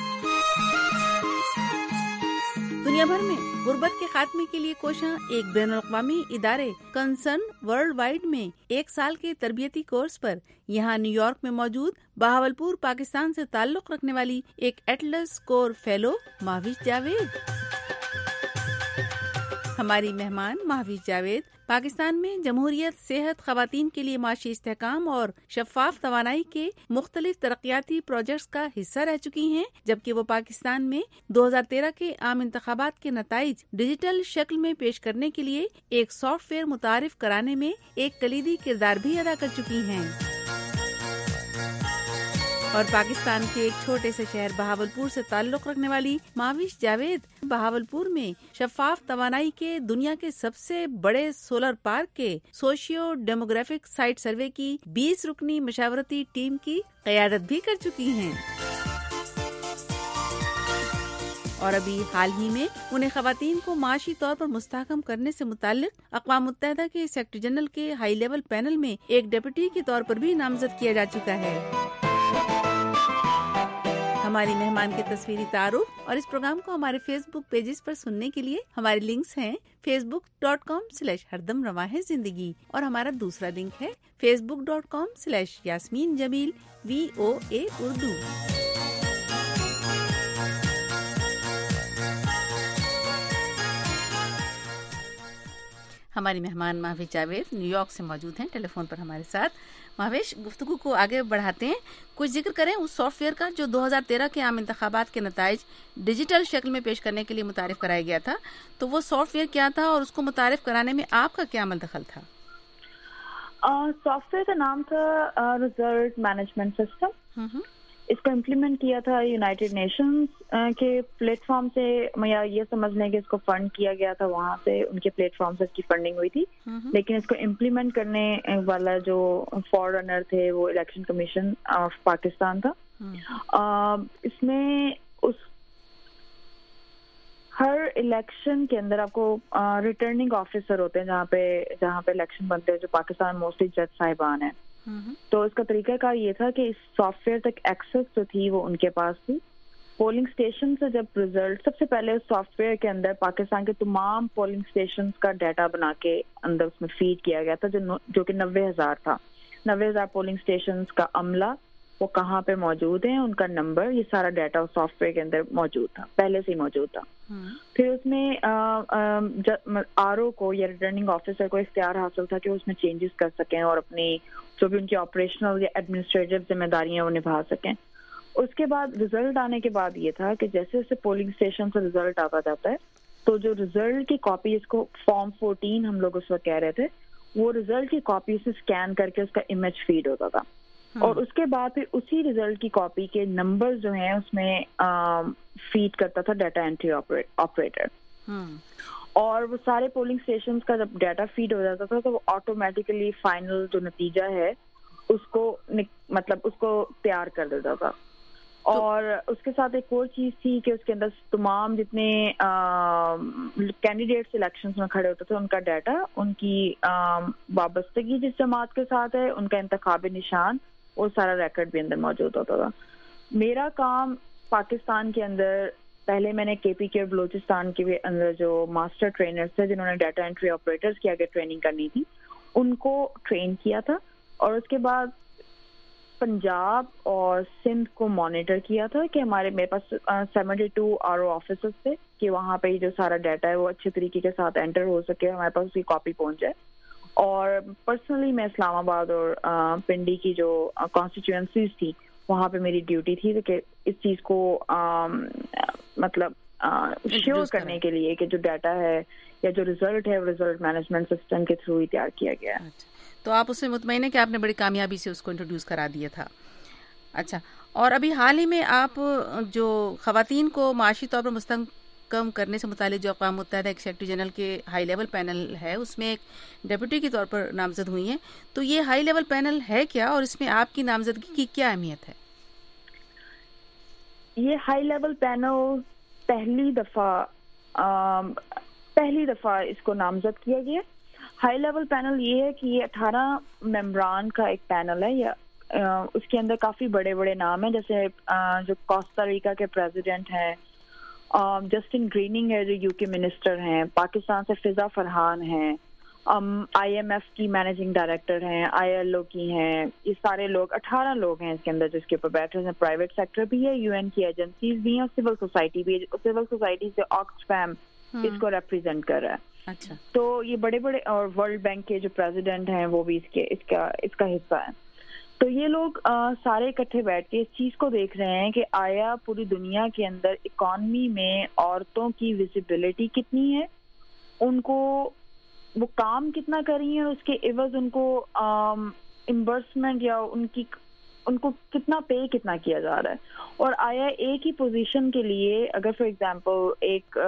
دنیا بھر میں غربت کے خاتمے کے لیے کوشاں ایک بین الاقوامی ادارے کنسرن ورلڈ وائڈ میں ایک سال کے تربیتی کورس پر یہاں نیو یارک میں موجود بہاولپور پاکستان سے تعلق رکھنے والی ایک Atlas Corps fellow Mahwish Javed. ہماری مہمان محوش جاوید پاکستان میں جمہوریت، صحت، خواتین کے لیے معاشی استحکام اور شفاف توانائی کے مختلف ترقیاتی پروجیکٹس کا حصہ رہ چکی ہیں، جبکہ وہ پاکستان میں دو ہزار تیرہ کے عام انتخابات کے نتائج ڈیجیٹل شکل میں پیش کرنے کے لیے ایک سافٹ ویئر متعارف کرانے میں ایک کلیدی کردار بھی ادا کر چکی ہیں۔ اور پاکستان کے ایک چھوٹے سے شہر بہاولپور سے تعلق رکھنے والی محوش جاوید بہاولپور میں شفاف توانائی کے دنیا کے سب سے بڑے سولر پارک کے سوشیو ڈیموگرافک سائٹ سروے کی بیس رکنی مشاورتی ٹیم کی قیادت بھی کر چکی ہیں، اور ابھی حال ہی میں انہیں خواتین کو معاشی طور پر مستحکم کرنے سے متعلق اقوام متحدہ کے سیکرٹری جنرل کے ہائی لیول پینل میں ایک ڈپٹی کے طور پر بھی نامزد کیا جا چکا ہے۔ ہماری مہمان کے تصویری تعارف اور اس پروگرام کو ہمارے فیس بک پیجز پر سننے کے لیے ہمارے لنکس ہیں Facebook dot com slash ہردم رواں ہے زندگی، اور ہمارا دوسرا لنک ہے Facebook dot com slash Yasmin Jamil V O A Urdu. ہماری مہمان محوش جاوید نیو یارک سے موجود ہیں ٹیلی فون پر ہمارے ساتھ۔ محوش، گفتگو کو آگے بڑھاتے ہیں، کچھ ذکر کریں اس سافٹ ویئر کا جو دو ہزار تیرہ کے عام انتخابات کے نتائج ڈیجیٹل شکل میں پیش کرنے کے لیے متعارف کرایا گیا تھا، تو وہ سافٹ ویئر کیا تھا اور اس کو متعارف کرانے میں آپ کا کیا عمل دخل تھا؟ سافٹ ویئر کا نام تھا ریزلٹ مینجمنٹ سسٹم۔ اس کو امپلیمنٹ کیا تھا یونائٹیڈ نیشنز کے پلیٹ فارم سے، یا یہ سمجھ لیں کہ اس کو فنڈ کیا گیا تھا وہاں سے، ان کے پلیٹ فارم سے اس کی فنڈنگ ہوئی تھی، لیکن اس کو امپلیمنٹ کرنے والا جو فور رنر تھے وہ الیکشن کمیشن آف پاکستان تھا۔ اس میں اس ہر الیکشن کے اندر آپ کو ریٹرننگ آفیسر ہوتے ہیں جہاں پہ جہاں پہ الیکشن بنتے ہیں، جو پاکستان موسٹلی جج صاحبان ہیں۔ تو اس کا طریقہ کار یہ تھا کہ اس سافٹ ویئر تک ایکسس جو تھی وہ ان کے پاس تھی۔ پولنگ اسٹیشن سے جب ریزلٹ، سب سے پہلے اس سافٹ ویئر کے اندر پاکستان کے تمام پولنگ اسٹیشنز کا ڈیٹا بنا کے اندر اس میں فیڈ کیا گیا تھا، جو جو کہ نوے ہزار تھا۔ نوے ہزار پولنگ اسٹیشنز کا عملہ، وہ کہاں پہ موجود ہیں، ان کا نمبر، یہ سارا ڈیٹا اس سافٹ ویئر کے اندر موجود تھا، پہلے سے ہی موجود تھا۔ پھر اس میں آر او کو یا ریٹرننگ آفیسر کو اختیار حاصل تھا کہ اس میں چینجز کر سکیں اور اپنی جو بھی ان کی آپریشنل یا ایڈمنسٹریٹو ذمہ داریاں وہ نبھا سکیں۔ اس کے بعد ریزلٹ آنے کے بعد یہ تھا کہ جیسے جیسے پولنگ اسٹیشن سے ریزلٹ آتا جاتا ہے تو جو ریزلٹ کی کاپی، جس کو فارم فورٹین ہم لوگ اس وقت کہہ رہے تھے، وہ ریزلٹ کی کاپی سے اسکین کر کے اس کا امیج فیڈ ہوتا تھا، اور اس کے بعد پھر اسی ریزلٹ کی کاپی کے نمبر جو ہیں اس میں فیڈ کرتا تھا ڈیٹا انٹری آپریٹر، اور وہ سارے پولنگ اسٹیشنز کا جب ڈیٹا فیڈ ہو جاتا تھا تو وہ آٹومیٹیکلی فائنل جو نتیجہ ہے اس کو مطلب اس کو تیار کر دیتا تھا۔ اور اس کے ساتھ ایک اور چیز تھی کہ اس کے اندر تمام جتنے کینڈیڈیٹس الیکشنز میں کھڑے ہوتے تھے ان کا ڈیٹا، ان کی وابستگی جس جماعت کے ساتھ ہے، ان کا انتخابی نشان، وہ سارا ریکارڈ بھی اندر موجود ہوتا تھا۔ میرا کام پاکستان کے اندر، پہلے میں نے کے پی کے بلوچستان کے اندر جو ماسٹر ٹرینرز تھے جنہوں نے ڈیٹا انٹری آپریٹرز کی آگے ٹریننگ کرنی تھی، ان کو ٹرین کیا تھا، اور اس کے بعد پنجاب اور سندھ کو مانیٹر کیا تھا کہ ہمارے میرے پاس seventy two R O offices تھے کہ وہاں پہ جو سارا ڈیٹا ہے وہ اچھے طریقے کے ساتھ انٹر ہو سکے، ہمارے پاس اس کی کاپی پہنچ جائے۔ اور پرسنلی میں اسلام آباد اور پنڈی کی جو کانسٹیچوئنسیز تھی وہاں پہ میری ڈیوٹی تھی کہ اس چیز کو مطلب شیور کرنے کے لیے کہ جو ڈیٹا ہے یا جو ریزلٹ ہے وہ ریزلٹ مینجمنٹ سسٹم کے تھرو ہی تیار کیا گیا ہے۔ تو آپ اس سے مطمئن ہیں کہ آپ نے بڑی کامیابی سے اس کو انٹروڈیوس کرا دیا تھا۔ اچھا، اور ابھی حال ہی میں آپ جو خواتین کو معاشی طور پر مستحکم کرنے سے متعلق جو اقوام متحدہ ایک سیکرٹری جنرل کے ہائی لیول پینل ہے اس میں ایک ڈپٹی کے طور پر نامزد ہوئی ہیں، تو یہ ہائی لیول پینل ہے کیا اور اس میں آپ کی نامزدگی کی کیا اہمیت ہے؟ یہ ہائی لیول پینل پہلی دفعہ پہلی دفعہ اس کو نامزد کیا گیا۔ ہائی لیول پینل یہ ہے کہ یہ اٹھارہ ممبران کا ایک پینل ہے، یا اس کے اندر کافی بڑے بڑے نام ہیں، جیسے جو کوسٹا ریکا کے پریزیڈنٹ ہیں، جسٹن گریننگ ہے جو یو کے منسٹر ہیں، پاکستان سے فضا فرحان ہیں، آئی ایم ایف کی مینیجنگ ڈائریکٹر ہیں، آئی ایل او کی ہیں، یہ سارے لوگ اٹھارہ لوگ ہیں اس کے اندر جس کے اوپر بیٹھے ہیں۔ پرائیویٹ سیکٹر بھی ہے، یو این کی ایجنسیز بھی ہیں، سول سوسائٹی بھی ہے۔ سول سوسائٹی سے آکسفیم اس کو ریپریزینٹ کر رہا ہے. اچھا. تو یہ بڑے بڑے اور ورلڈ بینک کے جو پریزیڈنٹ ہیں وہ بھی اس کے اس کا اس کا حصہ ہیں. تو یہ لوگ سارے اکٹھے بیٹھ کے اس چیز کو دیکھ رہے ہیں کہ آیا پوری دنیا کے اندر اکانومی میں عورتوں کی ویزیبلٹی کتنی ہے, ان کو وہ کام کتنا کر رہی ہیں, اس کے عوض ان کو امبرسمنٹ یا ان کی ان کو کتنا پے کتنا کیا جا رہا ہے, اور آیا ایک ہی پوزیشن کے لیے اگر فار ایگزامپل ایک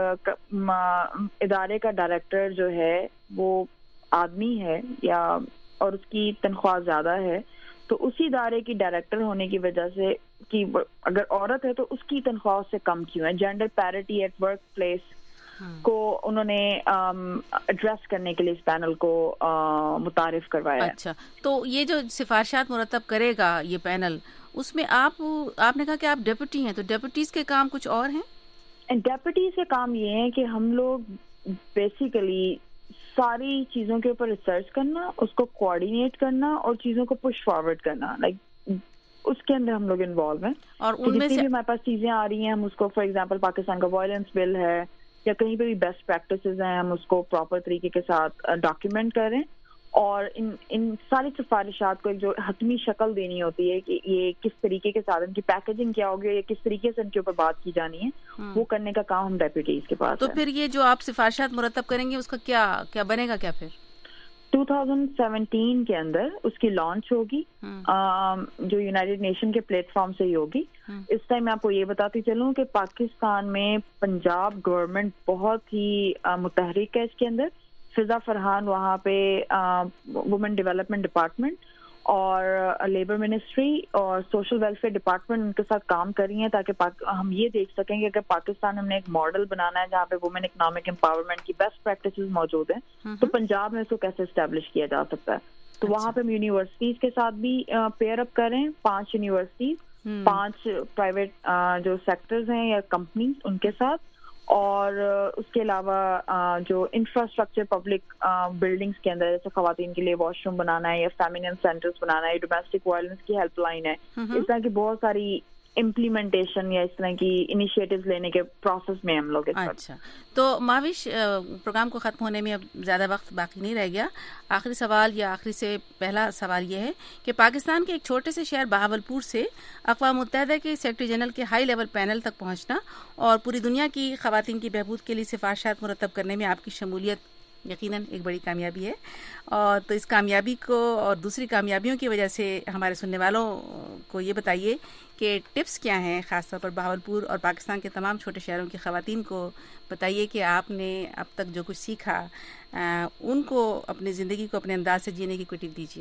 ادارے کا ڈائریکٹر جو ہے وہ آدمی ہے یا اور اس کی تنخواہ زیادہ ہے, تو اسی ادارے کی ڈائریکٹر ہونے کی وجہ سے کہ اگر عورت ہے تو اس کی تنخواہ سے کم کیوں ہے. Gender parity at workplace کو انہوں نے ایڈریس کرنے کے لیے اس پینل کو متعارف کروایا ہے. اچھا, تو یہ جو سفارشات مرتب کرے گا یہ پینل, اس میں آپ آپ نے کہا کہ آپ ڈیپوٹی ہیں, تو ڈیپوٹیز کے کام کچھ اور ہیں؟ ڈیپوٹیز کے کام یہ ہے کہ ہم لوگ بیسیکلی ساری چیزوں کے اوپر ریسرچ کرنا, اس کو کوآرڈینیٹ کرنا اور چیزوں کو پش فارورڈ کرنا, لائک اس کے اندر ہم لوگ انوالو ہیں. اور ان میں سے بھی ہمارے پاس چیزیں آ رہی ہیں ہم اس کو فار ایگزامپل پاکستان کا وائلنس بل ہے یا کہیں پہ بھی بیسٹ پریکٹسز ہیں ہم اس کو پراپر طریقے کے ساتھ ڈاکیومنٹ کریں, اور ان ان ساری سفارشات کو ایک جو حتمی شکل دینی ہوتی ہے کہ یہ کس طریقے کے ساتھ ان کی پیکیجنگ کیا ہوگی یا کس طریقے سے ان کے اوپر بات کی جانی ہے, وہ کرنے کا کام ہم ڈیپوٹیز کے پاس. تو پھر یہ جو آپ سفارشات مرتب کریں گے اس کا کیا کیا بنے گا کیا پھر؟ ٹو تھاؤزینڈ سیونٹین کے اندر اس کی لانچ ہوگی, جو یونائٹڈ نیشن کے پلیٹ فارم سے ہی ہوگی. اس ٹائم میں آپ کو یہ بتاتی چلوں کہ پاکستان میں پنجاب گورنمنٹ بہت ہی متحرک ہے اس کے اندر. فضا فرحان وہاں پہ وومن ڈیولپمنٹ ڈپارٹمنٹ اور لیبر منسٹری اور سوشل ویلفیئر ڈپارٹمنٹ ان کے ساتھ کام کر رہی ہیں تاکہ ہم یہ دیکھ سکیں کہ اگر پاکستان ہم نے ایک ماڈل بنانا ہے جہاں پہ وومن اکنامک امپاورمنٹ کی بیسٹ پریکٹسز موجود ہیں, تو پنجاب میں اس کو کیسے اسٹیبلش کیا جا سکتا ہے. تو وہاں پہ ہم یونیورسٹیز کے ساتھ بھی پیئر اپ کریں, پانچ یونیورسٹیز, پانچ پرائیویٹ جو سیکٹرز ہیں یا کمپنیز ان کے ساتھ, اور اس کے علاوہ جو انفراسٹرکچر پبلک بلڈنگس کے اندر جیسے خواتین کے لیے واش روم بنانا ہے یا فیمینن سینٹرز بنانا ہے, ڈومیسٹک وائلنس کی ہیلپ لائن ہے, اس طرح کی بہت ساری امپلیمنٹیشن یا اس طرح کی انیشیٹوز لینے کے پروسیس میں ہم لوگ. اچھا, تو ماوش پروگرام کو ختم ہونے میں اب زیادہ وقت باقی نہیں رہ گیا. آخری سوال یا آخری سے پہلا سوال یہ ہے کہ پاکستان کے ایک چھوٹے سے شہر بہاولپور سے اقوام متحدہ کے سیکرٹری جنرل کے ہائی لیول پینل تک پہنچنا اور پوری دنیا کی خواتین کی بہبود کے لیے سفارشات مرتب کرنے میں آپ کی شمولیت یقیناً ایک بڑی کامیابی ہے. اور تو اس کامیابی کو اور دوسری کامیابیوں کی وجہ سے ہمارے سننے والوں کو یہ بتائیے کہ ٹپس کیا ہیں, خاص طور پر بہاولپور اور پاکستان کے تمام چھوٹے شہروں کی خواتین کو بتائیے کہ آپ نے اب تک جو کچھ سیکھا ان کو اپنی زندگی کو اپنے انداز سے جینے کی کوئی ٹپ دیجیے.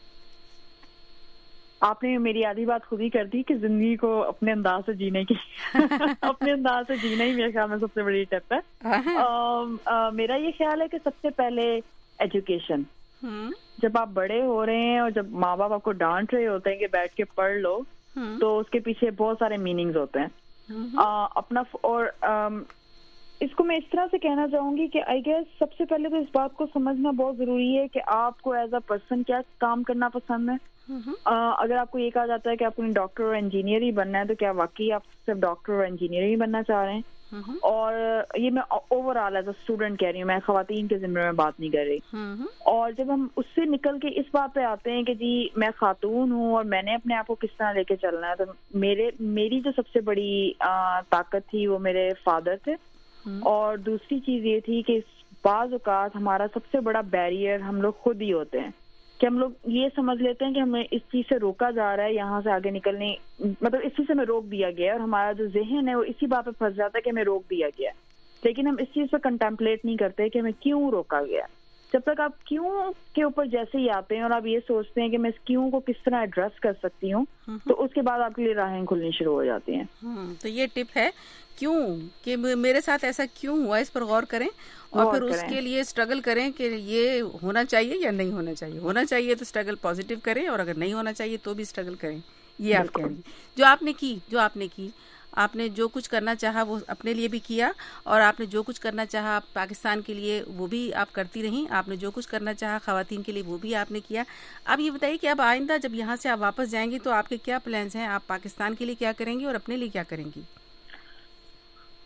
آپ نے میری آدھی بات خود ہی کر دی کہ زندگی کو اپنے انداز سے جینے کی اپنے انداز سے جینا ہی میرے خیال میں سب سے بڑی ٹپ ہے. میرا یہ خیال ہے کہ سب سے پہلے ایجوکیشن. جب آپ بڑے ہو رہے ہیں اور جب ماں باپ آپ کو ڈانٹ رہے ہوتے ہیں کہ بیٹھ کے پڑھ لو, تو اس کے پیچھے بہت سارے میننگز ہوتے ہیں اپنا. اور اس کو میں اس طرح سے کہنا چاہوں گی کہ آئی گیس سب سے پہلے تو اس بات کو سمجھنا بہت ضروری ہے کہ آپ کو ایز اے پرسن کیا کام کرنا پسند ہے. اگر آپ کو یہ کہا جاتا ہے کہ آپ کو ڈاکٹر اور انجینئر ہی بننا ہے, تو کیا واقعی آپ صرف ڈاکٹر اور انجینئر ہی بننا چاہ رہے ہیں؟ اور یہ میں overall as a student کہہ رہی ہوں, میں خواتین کے ذمے میں بات نہیں کر رہی. اور جب ہم اس سے نکل کے اس بات پہ آتے ہیں کہ جی میں خاتون ہوں اور میں نے اپنے آپ کو کس طرح لے کے چلنا ہے, تو میرے میری جو سب سے بڑی طاقت تھی وہ میرے فادر تھے. اور دوسری چیز یہ تھی کہ بعض اوقات ہمارا سب سے بڑا بیریئر ہم لوگ خود ہی ہوتے ہیں, کہ ہم لوگ یہ سمجھ لیتے ہیں کہ ہمیں اس چیز سے روکا جا رہا ہے, یہاں سے آگے نکلنے مطلب اس چیز سے ہمیں روک دیا گیا ہے, اور ہمارا جو ذہن ہے وہ اسی بات پہ پھنس جاتا ہے کہ ہمیں روک دیا گیا ہے. لیکن ہم اس چیز پہ کنٹمپلیٹ نہیں کرتے کہ ہمیں کیوں روکا گیا. جب تک آپ کیوں کے اوپر جیسے ہی آتے ہیں اور آپ یہ سوچتے ہیں کہ میں اس کیوں کو کس طرح ایڈریس کر سکتی ہوں, تو اس کے بعد آپ کے لیے راہیں کھلنی شروع ہو جاتی ہیں. تو یہ ٹپ ہے کیوں کہ میرے ساتھ ایسا کیوں ہوا, اس پر غور کریں اور پھر اس کے لیے اسٹرگل کریں کہ یہ ہونا چاہیے یا نہیں ہونا چاہیے. ہونا چاہیے تو اسٹرگل پازیٹیو کریں, اور اگر نہیں ہونا چاہیے تو بھی اسٹرگل کریں. یہ آپ کہہ رہی ہیں. جو آپ نے کی جو آپ نے کی آپ نے جو کچھ کرنا چاہا وہ اپنے لیے بھی کیا, اور آپ نے جو کچھ کرنا چاہا پاکستان کے لیے وہ بھی آپ کرتی رہیں. آپ نے جو کچھ کرنا چاہا خواتین کے لیے وہ بھی آپ نے کیا. اب یہ بتائیے کہ اب آئندہ جب یہاں سے آپ واپس جائیں گی تو آپ کے کیا پلانز ہیں؟ آپ پاکستان کے لیے کیا کریں گی اور اپنے لیے کیا کریں گی؟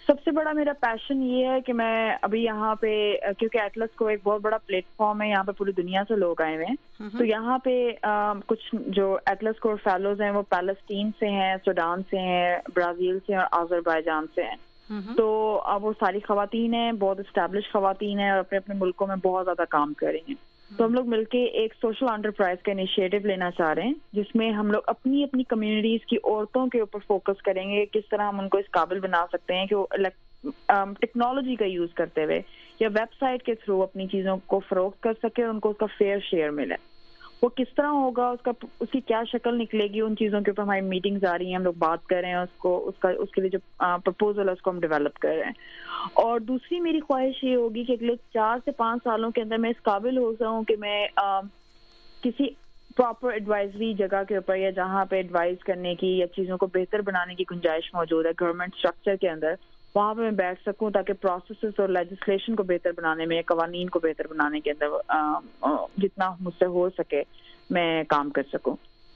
سب سے بڑا میرا پیشن یہ ہے کہ میں ابھی یہاں پہ، کیونکہ ایٹلس کو ایک بہت بڑا پلیٹ فارم ہے، یہاں پہ پوری دنیا سے لوگ آئے ہوئے ہیں، تو یہاں پہ کچھ جو ایٹلس کو فیلوز ہیں وہ پیلسٹین سے ہیں، سوڈان سے ہیں، برازیل سے اور آذربائیجان سے ہیں. تو اب وہ ساری خواتین ہیں، بہت اسٹیبلش خواتین ہیں اور اپنے اپنے ملکوں میں بہت زیادہ کام کر رہی ہیں. تو ہم لوگ مل کے ایک سوشل انٹرپرائز کا انیشیٹو لینا چاہ رہے ہیں، جس میں ہم لوگ اپنی اپنی کمیونٹیز کی عورتوں کے اوپر فوکس کریں گے، کس طرح ہم ان کو اس قابل بنا سکتے ہیں کہ وہ ٹیکنالوجی کا یوز کرتے ہوئے یا ویب سائٹ کے تھرو اپنی چیزوں کو فروخت کر سکے اور ان کو اس کا فیئر شیئر ملے. وہ کس طرح ہوگا، اس کا اس کی کیا شکل نکلے گی، ان چیزوں کے اوپر ہماری میٹنگز آ رہی ہیں، ہم لوگ بات کر رہے ہیں، اس کو اس کا اس کے لیے جو پرپوزل ہے اس کو ہم ڈیولپ کر رہے ہیں. اور دوسری میری خواہش یہ ہوگی کہ اگلے چار سے پانچ سالوں کے اندر میں اس قابل ہو جاؤں کہ میں کسی پراپر ایڈوائزری جگہ کے اوپر یا جہاں پہ ایڈوائز کرنے کی یا چیزوں کو بہتر بنانے کی گنجائش موجود ہے گورنمنٹ اسٹرکچر کے اندر، وہاں پہ میں بیٹھ سکوں تاکہ پروسیسز اور لیجسلیشن کو بہتر بنانے میں، قوانین کو بہتر بنانے کے اندر جتنا مجھ سے ہو سکے میں کام کر سکوں.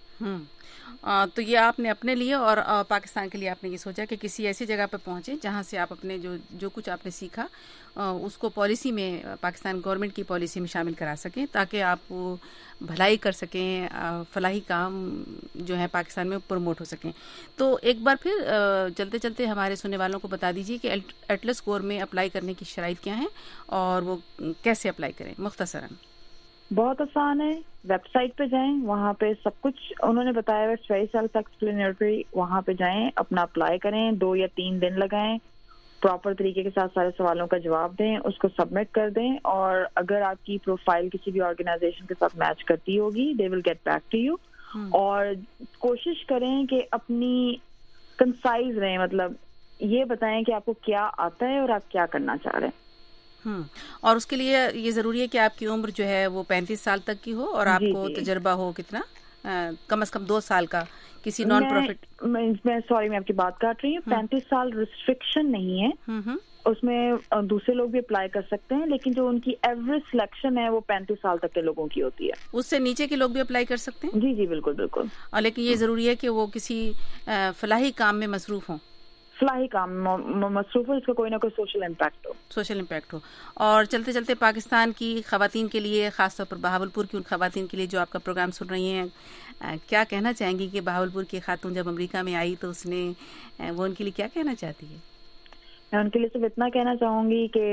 تو یہ آپ نے اپنے لیے اور پاکستان کے لیے آپ نے یہ سوچا کہ کسی ایسی جگہ پہ پہنچے جہاں سے آپ اپنے جو جو کچھ آپ نے سیکھا اس کو پالیسی میں، پاکستان گورنمنٹ کی پالیسی میں شامل کرا سکیں تاکہ آپ وہ بھلائی کر سکیں، فلاحی کام جو ہے پاکستان میں پروموٹ ہو سکیں. تو ایک بار پھر چلتے چلتے ہمارے سننے والوں کو بتا دیجیے کہ ایٹلس کور میں اپلائی کرنے کی شرائط کیا ہیں اور وہ کیسے اپلائی کریں مختصراً. بہت آسان ہے، ویب سائٹ پہ جائیں، وہاں پہ سب کچھ انہوں نے بتایا ہے، ویری سیلف ایکسپلینیٹری. وہاں پہ جائیں، اپنا اپلائی کریں، دو یا تین دن لگائیں، پراپر طریقے کے ساتھ سارے سوالوں کا جواب دیں، اس کو سبمٹ کر دیں، اور اگر آپ کی پروفائل کسی بھی آرگنائزیشن کے ساتھ میچ کرتی ہوگی they will get back to you. اور کوشش کریں کہ اپنی کنسائز رہیں، مطلب یہ بتائیں کہ آپ کو کیا آتا ہے اور آپ کیا کرنا چاہ رہے ہیں. ہوں اور اس کے لیے یہ ضروری ہے کہ آپ کی عمر جو ہے وہ پینتیس سال تک کی ہو اور آپ کو تجربہ ہو کتنا، کم از کم دو سال کا کسی نان پروفٹ. میں سوری میں آپ کی بات کاٹ رہی ہوں، پینتیس سال ریسٹرکشن نہیں ہے، اس میں دوسرے لوگ بھی اپلائی کر سکتے ہیں، لیکن جو ان کی ایوریج سلیکشن ہے وہ پینتیس سال تک کے لوگوں کی ہوتی ہے. اس سے نیچے کے لوگ بھی اپلائی کر سکتے ہیں؟ جی جی بالکل بالکل. اور لیکن یہ ضروری ہے کہ وہ کسی فلاحی کام میں مصروف ہوں. فلاحی کام مصروف ہو، اس کا کوئی نہ کوئی سوشل امپیکٹ ہو. سوشل امپیکٹ ہو. اور چلتے چلتے پاکستان کی خواتین کے لیے، خاص طور پر بہاولپور کی ان خواتین کے لیے جو آپ کا پروگرام سن رہی ہیں، کیا کہنا چاہیں گی کہ بہاولپور کی خاتون جب امریکہ میں آئی تو اس نے وہ ان کے لیے کیا کہنا چاہتی ہے؟ میں ان کے لیے صرف اتنا کہنا چاہوں گی کہ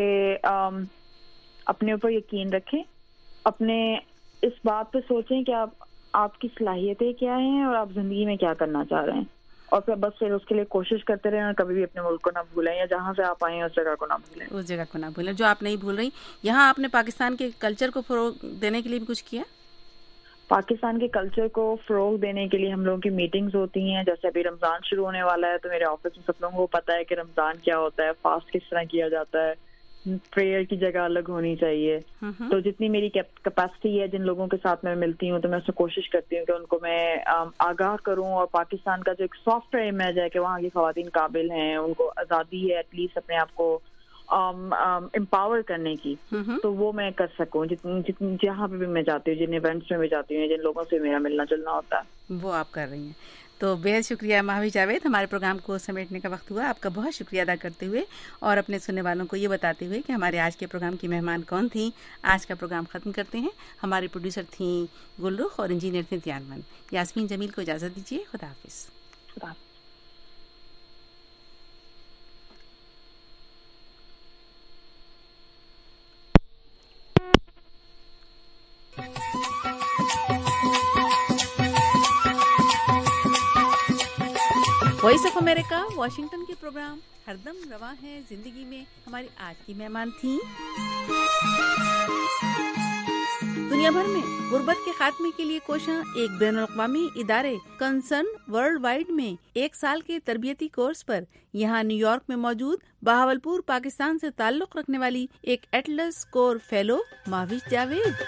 اپنے اوپر یقین رکھیں، اپنے اس بات پہ سوچیں کہ آپ آپ کی صلاحیتیں کیا ہیں اور آپ زندگی میں کیا کرنا چاہ رہے ہیں، اور پھر بس پھر اس کے لیے کوشش کرتے رہیں اور کبھی بھی اپنے ملک کو نہ بھولیں، یا جہاں سے آپ آئے ہیں اس جگہ کو نہ بھولیں. اس جگہ کو نہ بھولیں جو آپ نہیں بھول رہی. یہاں آپ نے پاکستان کے کلچر کو فروغ دینے کے لیے بھی کچھ کیا؟ پاکستان کے کلچر کو فروغ دینے کے لیے ہم لوگوں کی میٹنگز ہوتی ہیں. جیسے ابھی رمضان شروع ہونے والا ہے تو میرے آفس میں سب لوگوں کو پتہ ہے کہ رمضان کیا ہوتا ہے، فاسٹ کس طرح کیا جاتا ہے، پریئر کی جگہ الگ ہونی چاہیے. تو جتنی میری کیپیسٹی ہے، جن لوگوں کے ساتھ میں ملتی ہوں تو میں اس سے کوشش کرتی ہوں کہ ان کو میں آگاہ کروں، اور پاکستان کا جو ایک سافٹ ویئر امیج ہے کہ وہاں کی خواتین قابل ہیں، ان کو آزادی ہے ایٹ لیسٹ اپنے آپ کو امپاور کرنے کی، تو وہ میں کر سکوں جتنی جہاں پہ بھی میں جاتی ہوں، جن ایونٹس میں بھی جاتی ہوں، جن لوگوں سے میرا ملنا جلنا ہوتا ہے وہ آپ کر رہی ہیں. تو بہت شکریہ مہاوی جاوید. ہمارے پروگرام کو سمیٹنے کا وقت ہوا. آپ کا بہت شکریہ ادا کرتے ہوئے اور اپنے سننے والوں کو یہ بتاتے ہوئے کہ ہمارے آج کے پروگرام کی مہمان کون تھیں. آج کا پروگرام ختم کرتے ہیں. ہمارے پروڈیوسر تھیں گلرخ اور انجینئر تھے دیانمن. یاسمین جمیل کو اجازت دیجیے. خدا حافظ. خدا حافظ. وائس آف امریکہ واشنگٹن کے پروگرام ہر دم رواں ہے زندگی میں ہماری آج کی مہمان تھیں دنیا بھر میں غربت کے خاتمے کے لیے کوشاں ایک بین الاقوامی ادارے کنسرن ورلڈ وائڈ میں ایک سال کے تربیتی کورس پر یہاں نیو یارک میں موجود بہاولپور پاکستان سے تعلق رکھنے والی ایک Atlas Corps fellow Mahwish Javed.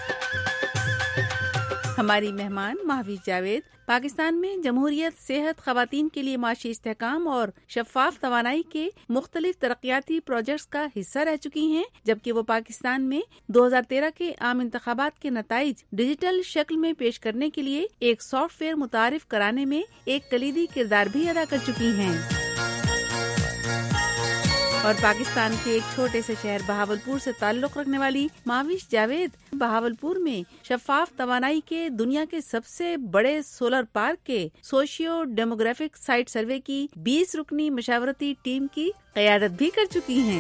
ہماری مہمان مہاویش جاوید پاکستان میں جمہوریت، صحت، خواتین کے لیے معاشی استحکام اور شفاف توانائی کے مختلف ترقیاتی پروجیکٹس کا حصہ رہ چکی ہیں، جبکہ وہ پاکستان میں دو ہزار تیرہ کے عام انتخابات کے نتائج ڈیجیٹل شکل میں پیش کرنے کے لیے ایک سافٹ ویئر متعارف کرانے میں ایک کلیدی کردار بھی ادا کر چکی ہیں. اور پاکستان کے ایک چھوٹے سے شہر بہاولپور سے تعلق رکھنے والی ماوش جاوید بہاولپور میں شفاف توانائی کے دنیا کے سب سے بڑے سولر پارک کے سوشیو ڈیموگرافک سائٹ سروے کی بیس رکنی مشاورتی ٹیم کی قیادت بھی کر چکی ہیں،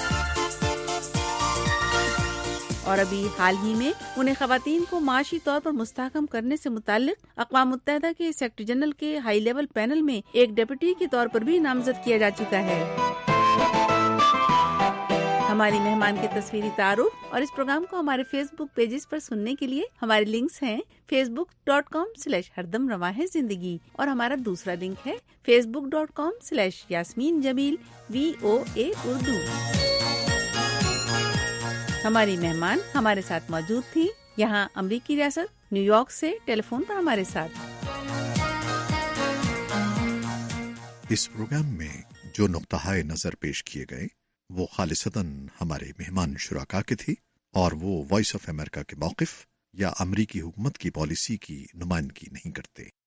اور ابھی حال ہی میں انہیں خواتین کو معاشی طور پر مستحکم کرنے سے متعلق اقوام متحدہ کے سیکرٹری جنرل کے ہائی لیول پینل میں ایک ڈپٹی کے طور پر بھی نامزد کیا جا چکا ہے۔ ہماری مہمان کے تصویری تعارف اور اس پروگرام کو ہمارے فیس بک پیجز پر سننے کے لیے ہمارے لنکس ہیں Facebook dot com slash ہردم رواں ہے زندگی، اور ہمارا دوسرا لنک ہے Facebook dot com slash Yasmin Jamil V O A Urdu. ہماری مہمان ہمارے ساتھ موجود تھی یہاں امریکی ریاست نیو یارک سے ٹیلی فون پر ہمارے ساتھ۔ اس پروگرام میں جو نقطہ نظر پیش کیے گئے وہ خالصتاً ہمارے مہمان شرکاء کے تھی، اور وہ وائس آف امریکہ کے موقف یا امریکی حکومت کی پالیسی کی نمائندگی نہیں کرتے۔